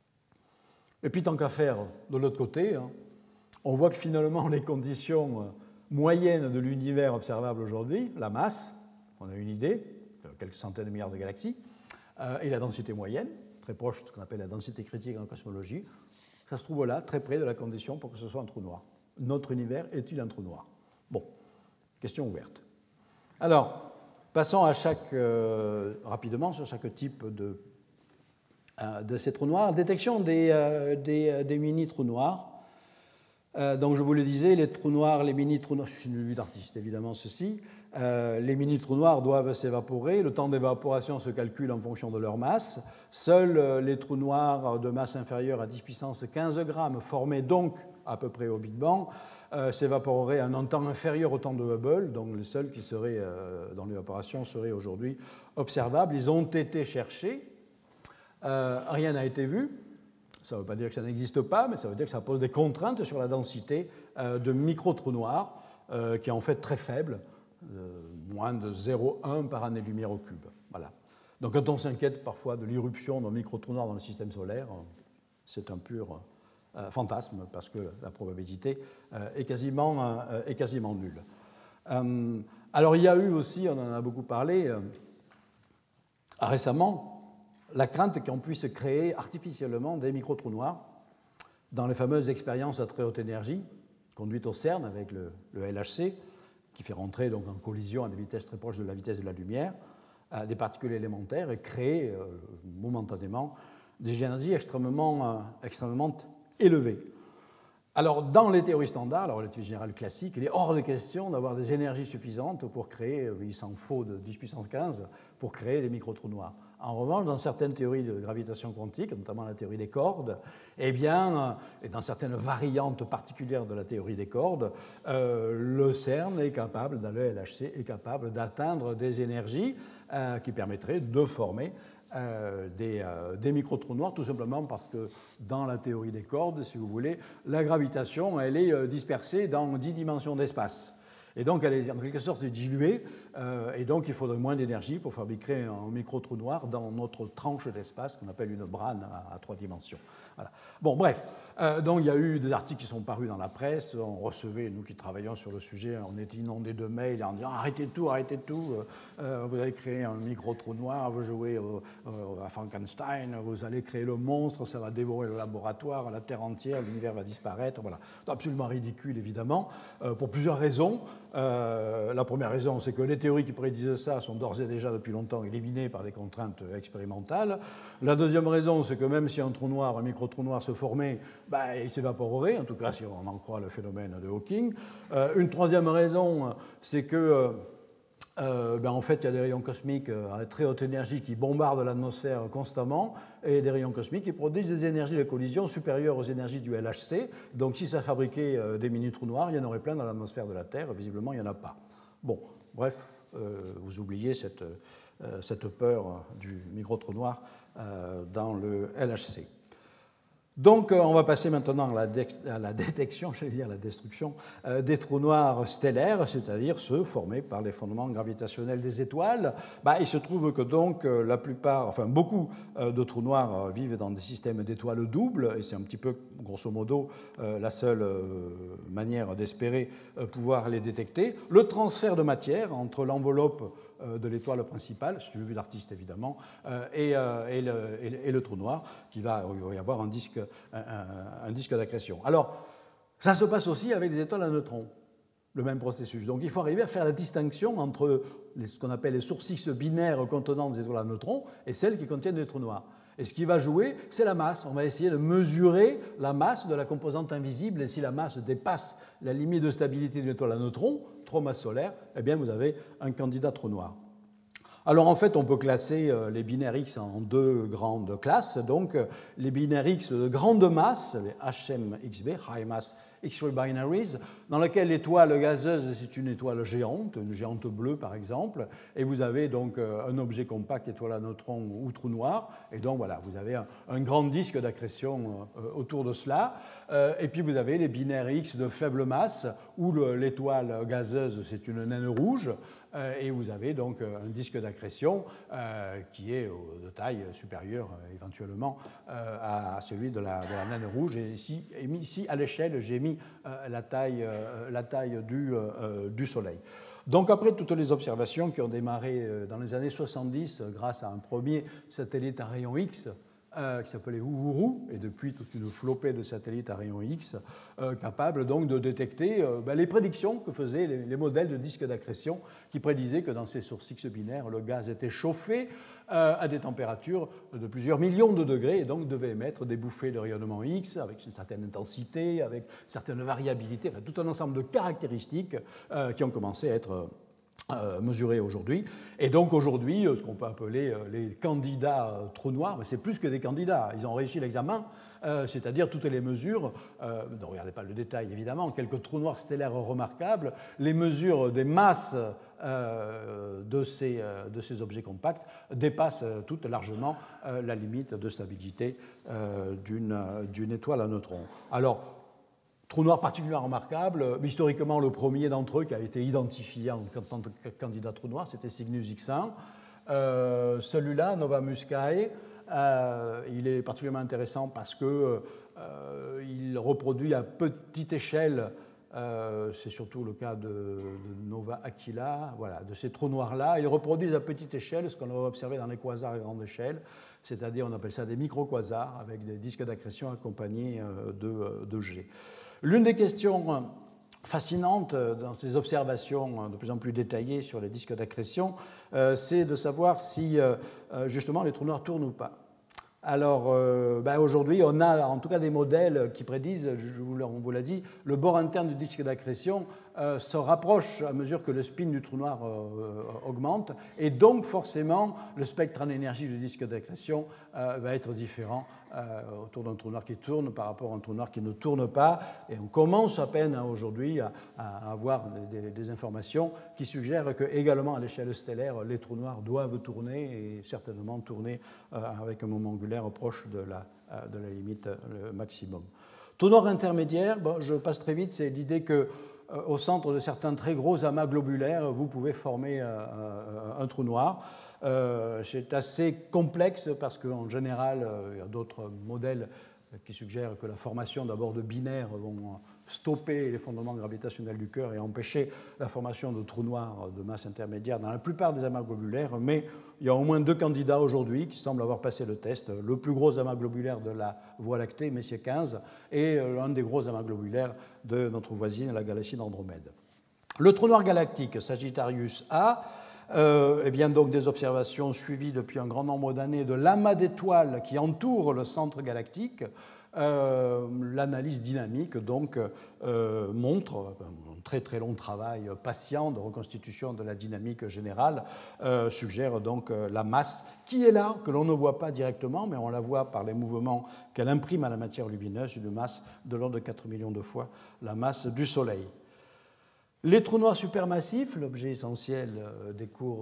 Et puis tant qu'à faire de l'autre côté, on voit que finalement les conditions moyennes de l'univers observable aujourd'hui, la masse, on a une idée, quelques centaines de milliards de galaxies, et la densité moyenne, très proche de ce qu'on appelle la densité critique en cosmologie, ça se trouve là, très près de la condition pour que ce soit un trou noir. Notre univers est-il un trou noir? Bon, question ouverte. Alors, passons à rapidement sur chaque type de ces trous noirs. Détection des mini-trous noirs. Donc je vous le disais, les trous noirs, les mini-trous noirs, je suis une vue d'artiste évidemment ceci, les mini-trous noirs doivent s'évaporer, le temps d'évaporation se calcule en fonction de leur masse, seuls les trous noirs de masse inférieure à 10 puissance 15 grammes, formés donc à peu près au Big Bang, s'évaporeraient en un temps inférieur au temps de Hubble, donc les seuls qui seraient dans l'évaporation seraient aujourd'hui observables. Ils ont été cherchés, rien n'a été vu. Ça ne veut pas dire que ça n'existe pas, mais ça veut dire que ça pose des contraintes sur la densité de micro-trous noirs, qui est en fait très faible, moins de 0,1 par année-lumière au cube. Voilà. Donc quand on s'inquiète parfois de l'irruption d'un micro-trou noir dans le système solaire, c'est un pur fantasme, parce que la probabilité est quasiment nulle. Alors il y a eu aussi, on en a beaucoup parlé récemment, la crainte qu'on puisse créer artificiellement des micro-trous noirs dans les fameuses expériences à très haute énergie conduites au CERN avec le LHC, qui fait rentrer donc en collision à des vitesses très proches de la vitesse de la lumière des particules élémentaires et créer momentanément des énergies extrêmement élevées. Alors, dans les théories standards, la relativité générale classique, il est hors de question d'avoir des énergies suffisantes pour créer, il s'en faut de 10 puissance 15 pour créer des micro-trous noirs. En revanche, dans certaines théories de gravitation quantique, notamment la théorie des cordes, eh bien, et dans certaines variantes particulières de la théorie des cordes, le CERN est capable, dans le LHC, est capable d'atteindre des énergies qui permettraient de former des micro-trous noirs, tout simplement parce que dans la théorie des cordes, si vous voulez, la gravitation, elle est dispersée dans 10 dimensions d'espace. Et donc, elle est en quelque sorte diluée, et donc il faudrait moins d'énergie pour fabriquer un micro-trou noir dans notre tranche d'espace qu'on appelle une brane à 3 dimensions. Voilà. Bon, bref, donc il y a eu des articles qui sont parus dans la presse, on recevait, nous qui travaillons sur le sujet, on était inondés de mails en disant arrêtez tout, vous avez créé un micro-trou noir, vous jouez à Frankenstein, vous allez créer le monstre, ça va dévorer le laboratoire, la Terre entière, l'univers va disparaître, voilà. C'est absolument ridicule, évidemment, pour plusieurs raisons. La première raison, c'est que les théories qui prédisent ça sont d'ores et déjà depuis longtemps éliminées par des contraintes expérimentales. La deuxième raison, c'est que même si un trou noir, un micro-trou noir se formait, il s'évaporerait, en tout cas si on en croit le phénomène de Hawking. Une troisième raison, c'est que en fait, il y a des rayons cosmiques à très haute énergie qui bombardent l'atmosphère constamment et des rayons cosmiques qui produisent des énergies de collision supérieures aux énergies du LHC. Donc, si ça fabriquait des mini-trous noirs, il y en aurait plein dans l'atmosphère de la Terre. Visiblement, il n'y en a pas. Bon, bref, vous oubliez cette peur du micro-trou noir dans le LHC. Donc, on va passer maintenant à la détection, j'allais dire la destruction, des trous noirs stellaires, c'est-à-dire ceux formés par l'effondrement gravitationnel des étoiles. Il se trouve que donc beaucoup de trous noirs vivent dans des systèmes d'étoiles doubles, et c'est un petit peu, grosso modo, la seule manière d'espérer pouvoir les détecter. Le transfert de matière entre l'enveloppe de l'étoile principale, si tu veux, l'artiste évidemment, et le trou noir, il va y avoir un disque d'accrétion. Alors, ça se passe aussi avec les étoiles à neutrons, le même processus. Donc, il faut arriver à faire la distinction entre ce qu'on appelle les sources X binaires contenant des étoiles à neutrons et celles qui contiennent des trous noirs. Et ce qui va jouer, c'est la masse. On va essayer de mesurer la masse de la composante invisible, et si la masse dépasse la limite de stabilité d'une étoile à neutrons, trop masse solaire, eh bien vous avez un candidat trou noir. Alors en fait, on peut classer les binaires X en deux grandes classes. Donc les binaires X de grande masse, les HMXB, High Mass X-ray Binaries, dans lesquels l'étoile gazeuse, c'est une étoile géante, une géante bleue par exemple, et vous avez donc un objet compact, étoile à neutrons ou trou noir, et donc voilà, vous avez un grand disque d'accrétion autour de cela, et puis vous avez les binaires X de faible masse, où l'étoile gazeuse, c'est une naine rouge, et vous avez donc un disque d'accrétion qui est de taille supérieure éventuellement à celui de la naine rouge. Et ici à l'échelle, j'ai mis la taille du Soleil. Donc après toutes les observations qui ont démarré dans les années 70 grâce à un premier satellite à rayon X, qui s'appelait Uhuru, et depuis toute une flopée de satellites à rayon X, capables donc de détecter les prédictions que faisaient les modèles de disques d'accrétion qui prédisaient que dans ces sources X binaires, le gaz était chauffé à des températures de plusieurs millions de degrés et donc devait émettre des bouffées de rayonnement X avec une certaine intensité, avec certaines variabilités, enfin tout un ensemble de caractéristiques qui ont commencé à être mesurés aujourd'hui. Et donc aujourd'hui, ce qu'on peut appeler les candidats trous noirs, mais c'est plus que des candidats. Ils ont réussi l'examen, c'est-à-dire toutes les mesures, ne regardez pas le détail évidemment, quelques trous noirs stellaires remarquables, les mesures des masses de ces objets compacts dépassent toutes largement la limite de stabilité d'une étoile à neutrons. Alors, trou noir particulièrement remarquable, historiquement le premier d'entre eux qui a été identifié en tant que candidat trou noir, c'était Cygnus X1. Celui-là, Nova Muscae, il est particulièrement intéressant parce qu'il reproduit à petite échelle, c'est surtout le cas de Nova Aquila, voilà, de ces trous noirs-là, ils reproduisent à petite échelle ce qu'on va observer dans les quasars à grande échelle, c'est-à-dire on appelle ça des micro-quasars avec des disques d'accrétion accompagnés de G. L'une des questions fascinantes dans ces observations de plus en plus détaillées sur les disques d'accrétion, c'est de savoir si justement les trous noirs tournent ou pas. Alors aujourd'hui, on a en tout cas des modèles qui prédisent, on vous l'a dit, le bord interne du disque d'accrétion se rapproche à mesure que le spin du trou noir augmente, et donc forcément le spectre en énergie du disque d'accrétion va être différent autour d'un trou noir qui tourne par rapport à un trou noir qui ne tourne pas. Et on commence à peine aujourd'hui à avoir des informations qui suggèrent que également à l'échelle stellaire, les trous noirs doivent tourner et certainement tourner avec un moment angulaire proche de la limite maximum. Trou noir intermédiaire, je passe très vite, c'est l'idée que au centre de certains très gros amas globulaires, vous pouvez former un trou noir. C'est assez complexe parce qu'en général, il y a d'autres modèles qui suggèrent que la formation d'abord de binaires vont stopper l'effondrement gravitationnel du cœur et empêcher la formation de trous noirs de masse intermédiaire dans la plupart des amas globulaires, mais il y a au moins 2 candidats aujourd'hui qui semblent avoir passé le test. Le plus gros amas globulaire de la Voie lactée, Messier 15, et l'un des gros amas globulaires de notre voisine, la galaxie d'Andromède. Le trou noir galactique, Sagittarius A, eh bien donc des observations suivies depuis un grand nombre d'années de l'amas d'étoiles qui entoure le centre galactique. L'analyse dynamique donc montre un très très long travail patient de reconstitution de la dynamique générale suggère donc la masse qui est là, que l'on ne voit pas directement, mais on la voit par les mouvements qu'elle imprime à la matière lumineuse, une masse de l'ordre de 4 millions de fois la masse du Soleil. Les trous noirs supermassifs, l'objet essentiel des cours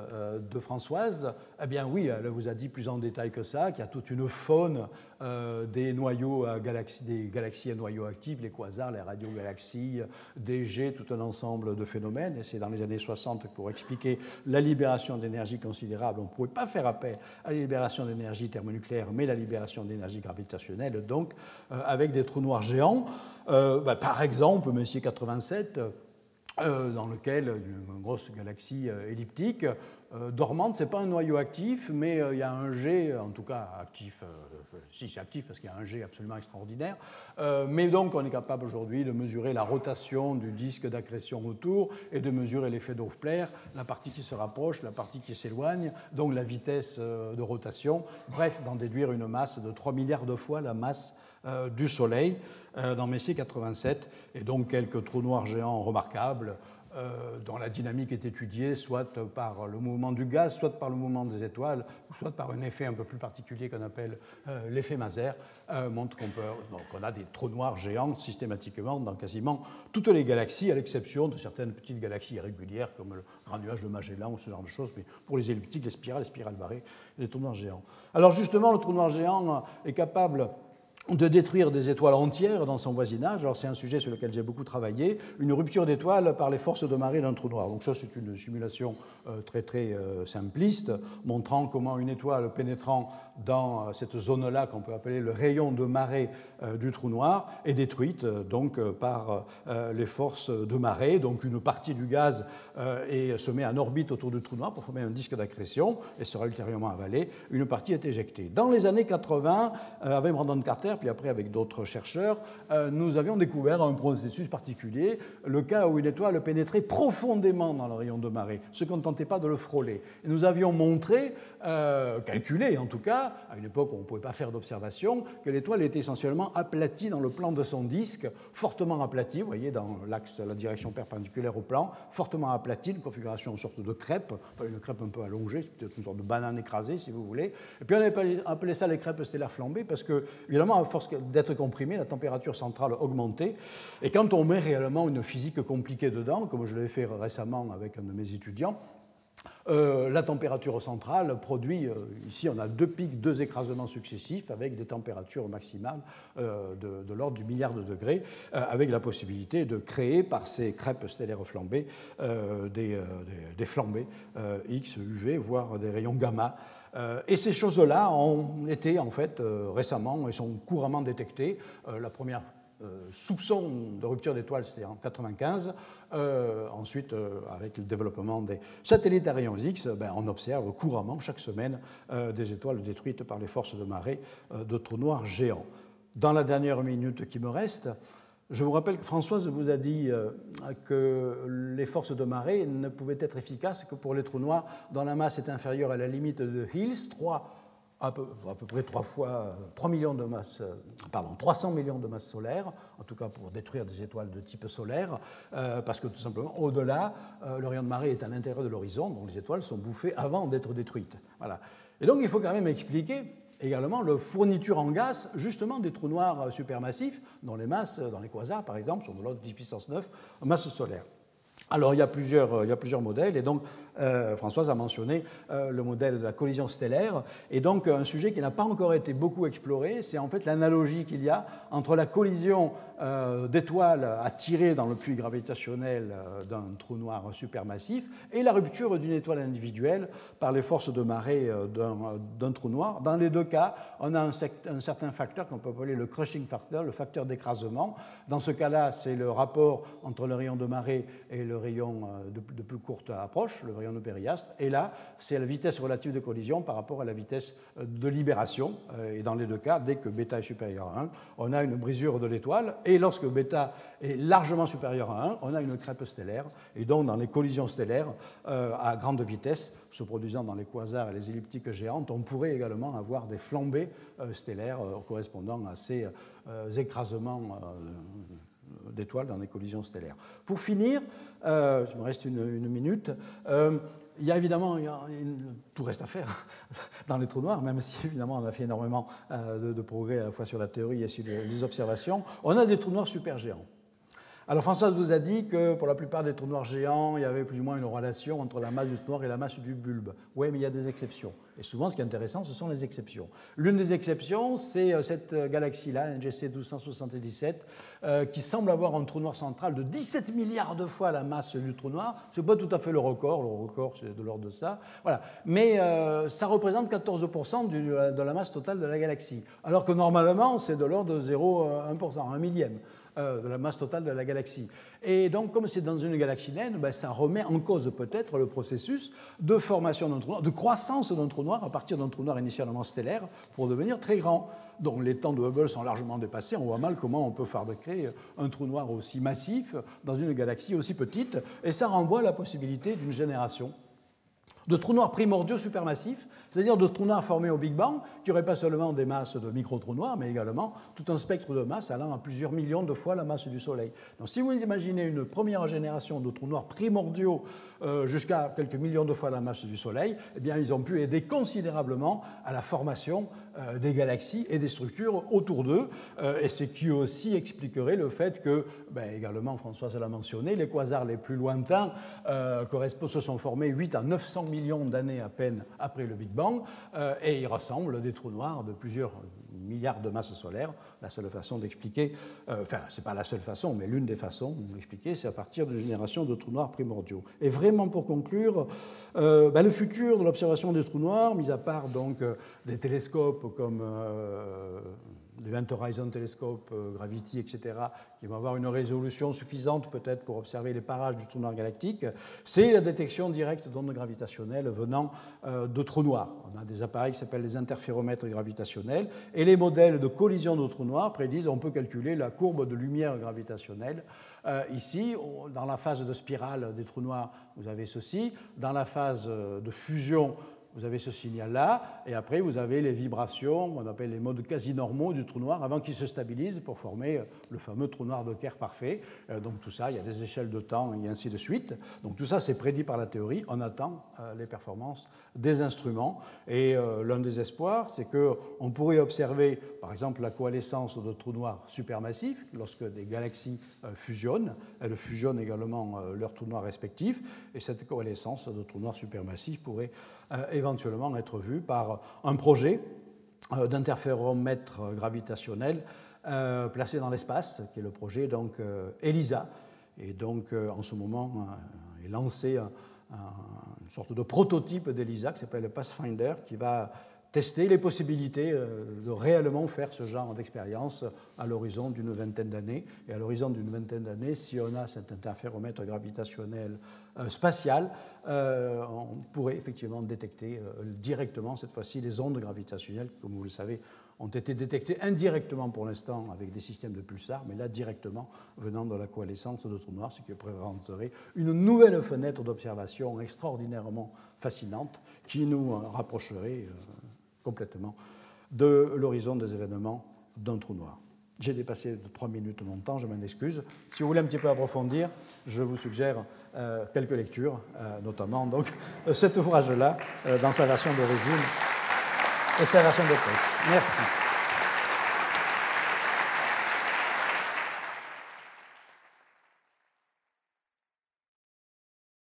de Françoise, eh bien oui, elle vous a dit plus en détail que ça, qu'il y a toute une faune des noyaux des galaxies à noyaux actifs, les quasars, les radiogalaxies, des jets, tout un ensemble de phénomènes. Et c'est dans les années 60 que pour expliquer la libération d'énergie considérable, on ne pouvait pas faire appel à la libération d'énergie thermonucléaire, mais la libération d'énergie gravitationnelle, donc avec des trous noirs géants. Par exemple, Messier 87, dans lequel une grosse galaxie elliptique dormante, ce n'est pas un noyau actif, mais il y a un jet, en tout cas actif, si c'est actif parce qu'il y a un jet absolument extraordinaire, mais donc on est capable aujourd'hui de mesurer la rotation du disque d'accrétion autour et de mesurer l'effet Doppler, la partie qui se rapproche, la partie qui s'éloigne, donc la vitesse de rotation, bref, d'en déduire une masse de 3 milliards de fois la masse du Soleil dans Messier 87, et donc quelques trous noirs géants remarquables dont la dynamique est étudiée soit par le mouvement du gaz, soit par le mouvement des étoiles, ou soit par un effet un peu plus particulier qu'on appelle l'effet Maser, montre qu'on a des trous noirs géants systématiquement dans quasiment toutes les galaxies, à l'exception de certaines petites galaxies irrégulières comme le Grand Nuage de Magellan ou ce genre de choses, mais pour les elliptiques, les spirales barrées, les trous noirs géants. Alors justement, le trou noir géant est capable de détruire des étoiles entières dans son voisinage. Alors c'est un sujet sur lequel j'ai beaucoup travaillé, une rupture d'étoiles par les forces de marée d'un trou noir. Donc ça, c'est une simulation très très simpliste, montrant comment une étoile pénétrant dans cette zone-là qu'on peut appeler le rayon de marée du trou noir est détruite donc par les forces de marée. Donc une partie du gaz se met en orbite autour du trou noir pour former un disque d'accrétion et sera ultérieurement avalé. Une partie est éjectée. Dans les années 80, avec Brandon Carter, puis après avec d'autres chercheurs, nous avions découvert un processus particulier, le cas où une étoile pénétrait profondément dans le rayon de marée, se contentait pas de le frôler. Et nous avions montré, calculé en tout cas, à une époque où on ne pouvait pas faire d'observation, que l'étoile était essentiellement aplatie dans le plan de son disque, fortement aplatie, vous voyez, dans l'axe, la direction perpendiculaire au plan, fortement aplatie, une configuration en sorte de crêpe, enfin une crêpe un peu allongée, c'est peut-être une sorte de banane écrasée si vous voulez. Et puis on avait appelé ça les crêpes stellaires flambées parce que, évidemment, à force d'être comprimée, la température centrale augmentait. Et quand on met réellement une physique compliquée dedans, comme je l'ai fait récemment avec un de mes étudiants, la température centrale produit, ici on a 2 pics, 2 écrasements successifs avec des températures maximales de l'ordre du milliard de degrés, avec la possibilité de créer par ces crêpes stellaires flambées des flambées X, UV, voire des rayons gamma. Et ces choses-là ont été en fait récemment et sont couramment détectées. La première soupçon de rupture d'étoiles, c'est en 1995. Ensuite, avec le développement des satellites à rayons X, on observe couramment, chaque semaine, des étoiles détruites par les forces de marée de trous noirs géants. Dans la dernière minute qui me reste, je vous rappelle que Françoise vous a dit que les forces de marée ne pouvaient être efficaces que pour les trous noirs dont la masse est inférieure à la limite de Hills, 3 à peu près 300 millions de masses solaires, en tout cas pour détruire des étoiles de type solaire, parce que tout simplement, au-delà, le rayon de marée est à l'intérieur de l'horizon, donc les étoiles sont bouffées avant d'être détruites. Voilà. Et donc il faut quand même expliquer également la fourniture en gaz, justement, des trous noirs supermassifs, dont les masses, dans les quasars par exemple, sont de l'ordre de 10 puissance 9 en masse solaire. Alors, il y a plusieurs modèles, et donc Françoise a mentionné le modèle de la collision stellaire, et donc un sujet qui n'a pas encore été beaucoup exploré, c'est en fait l'analogie qu'il y a entre la collision d'étoiles attirées dans le puits gravitationnel d'un trou noir supermassif et la rupture d'une étoile individuelle par les forces de marée d'un trou noir. Dans les deux cas, on a un certain facteur qu'on peut appeler le crushing factor, le facteur d'écrasement. Dans ce cas-là, c'est le rapport entre le rayon de marée et le rayon de plus courte approche, le rayon de périastre, et là, c'est la vitesse relative de collision par rapport à la vitesse de libération, et dans les deux cas, dès que β est supérieur à 1, on a une brisure de l'étoile, et lorsque β est largement supérieur à 1, on a une crêpe stellaire, et donc dans les collisions stellaires à grande vitesse, se produisant dans les quasars et les elliptiques géantes, on pourrait également avoir des flambées stellaires correspondant à ces écrasements d'étoiles dans les collisions stellaires. Pour finir, il me reste une minute, il y a évidemment, tout reste à faire dans les trous noirs, même si évidemment on a fait énormément de progrès à la fois sur la théorie et sur les observations. On a des trous noirs supergéants. Alors Françoise vous a dit que pour la plupart des trous noirs géants, il y avait plus ou moins une relation entre la masse du trou noir et la masse du bulbe. Oui, mais il y a des exceptions. Et souvent, ce qui est intéressant, ce sont les exceptions. L'une des exceptions, c'est cette galaxie-là, NGC 1277, qui semble avoir un trou noir central de 17 milliards de fois la masse du trou noir. Ce n'est pas tout à fait le record, c'est de l'ordre de ça. Voilà. Mais ça représente 14% de la masse totale de la galaxie, alors que normalement, c'est de l'ordre de 0,1%, 1 millième. De la masse totale de la galaxie. Et donc, comme c'est dans une galaxie naine, ça remet en cause peut-être le processus de formation d'un trou noir, de croissance d'un trou noir à partir d'un trou noir initialement stellaire pour devenir très grand. Donc les temps de Hubble sont largement dépassés. On voit mal comment on peut fabriquer un trou noir aussi massif dans une galaxie aussi petite. Et ça renvoie à la possibilité d'une génération de trous noirs primordiaux supermassifs, c'est-à-dire de trous noirs formés au Big Bang, qui n'auraient pas seulement des masses de micro-trous noirs, mais également tout un spectre de masse allant à plusieurs millions de fois la masse du Soleil. Donc si vous imaginez une première génération de trous noirs primordiaux jusqu'à quelques millions de fois la masse du Soleil, eh bien, ils ont pu aider considérablement à la formation des galaxies et des structures autour d'eux, et ce qui aussi expliquerait le fait que, également Françoise l'a mentionné, les quasars les plus lointains se sont formés 8 à 900 millions d'années à peine après le Big Bang, et ils ressemblent à des trous noirs de plusieurs milliards de masses solaires. La seule façon d'expliquer, ce n'est pas la seule façon, mais l'une des façons d'expliquer, c'est à partir d'une génération de trous noirs primordiaux. Et vraiment, pour conclure, le futur de l'observation des trous noirs, mis à part donc des télescopes comme l'Event Horizon Telescope, Gravity, etc., qui vont avoir une résolution suffisante peut-être pour observer les parages du trou noir galactique, c'est la détection directe d'ondes gravitationnelles venant de trous noirs. On a des appareils qui s'appellent les interféromètres gravitationnels, et les modèles de collision de trous noirs prédisent, on peut calculer la courbe de lumière gravitationnelle. Ici, dans la phase de spirale des trous noirs, vous avez ceci. Dans la phase de fusion, vous avez ce signal-là, et après vous avez les vibrations, qu'on appelle les modes quasi-normaux du trou noir, avant qu'il se stabilise pour former le fameux trou noir de Kerr parfait. Donc tout ça, il y a des échelles de temps et ainsi de suite. Donc tout ça, c'est prédit par la théorie. On attend les performances des instruments. Et l'un des espoirs, c'est qu'on pourrait observer, par exemple, la coalescence de trous noirs supermassifs lorsque des galaxies fusionnent. Elles fusionnent également leurs trous noirs respectifs, et cette coalescence de trous noirs supermassifs pourrait éventuellement être vue par un projet d'interféromètre gravitationnel placé dans l'espace, qui est le projet donc ELISA. Et donc en ce moment est lancé une sorte de prototype d'ELISA qui s'appelle le Pathfinder, qui va tester les possibilités de réellement faire ce genre d'expérience à l'horizon d'une vingtaine d'années. Et à l'horizon d'une vingtaine d'années, si on a cet interféromètre gravitationnel spatial, on pourrait effectivement détecter directement, cette fois-ci, les ondes gravitationnelles, qui, comme vous le savez, ont été détectées indirectement pour l'instant avec des systèmes de pulsars, mais là directement venant de la coalescence de trous noirs, ce qui représenterait une nouvelle fenêtre d'observation extraordinairement fascinante qui nous rapprocherait complètement de l'horizon des événements d'un trou noir. J'ai dépassé de 3 minutes mon temps, je m'en excuse. Si vous voulez un petit peu approfondir, je vous suggère quelques lectures, notamment donc, cet ouvrage-là, dans sa version d'origine et sa version de poche. Merci.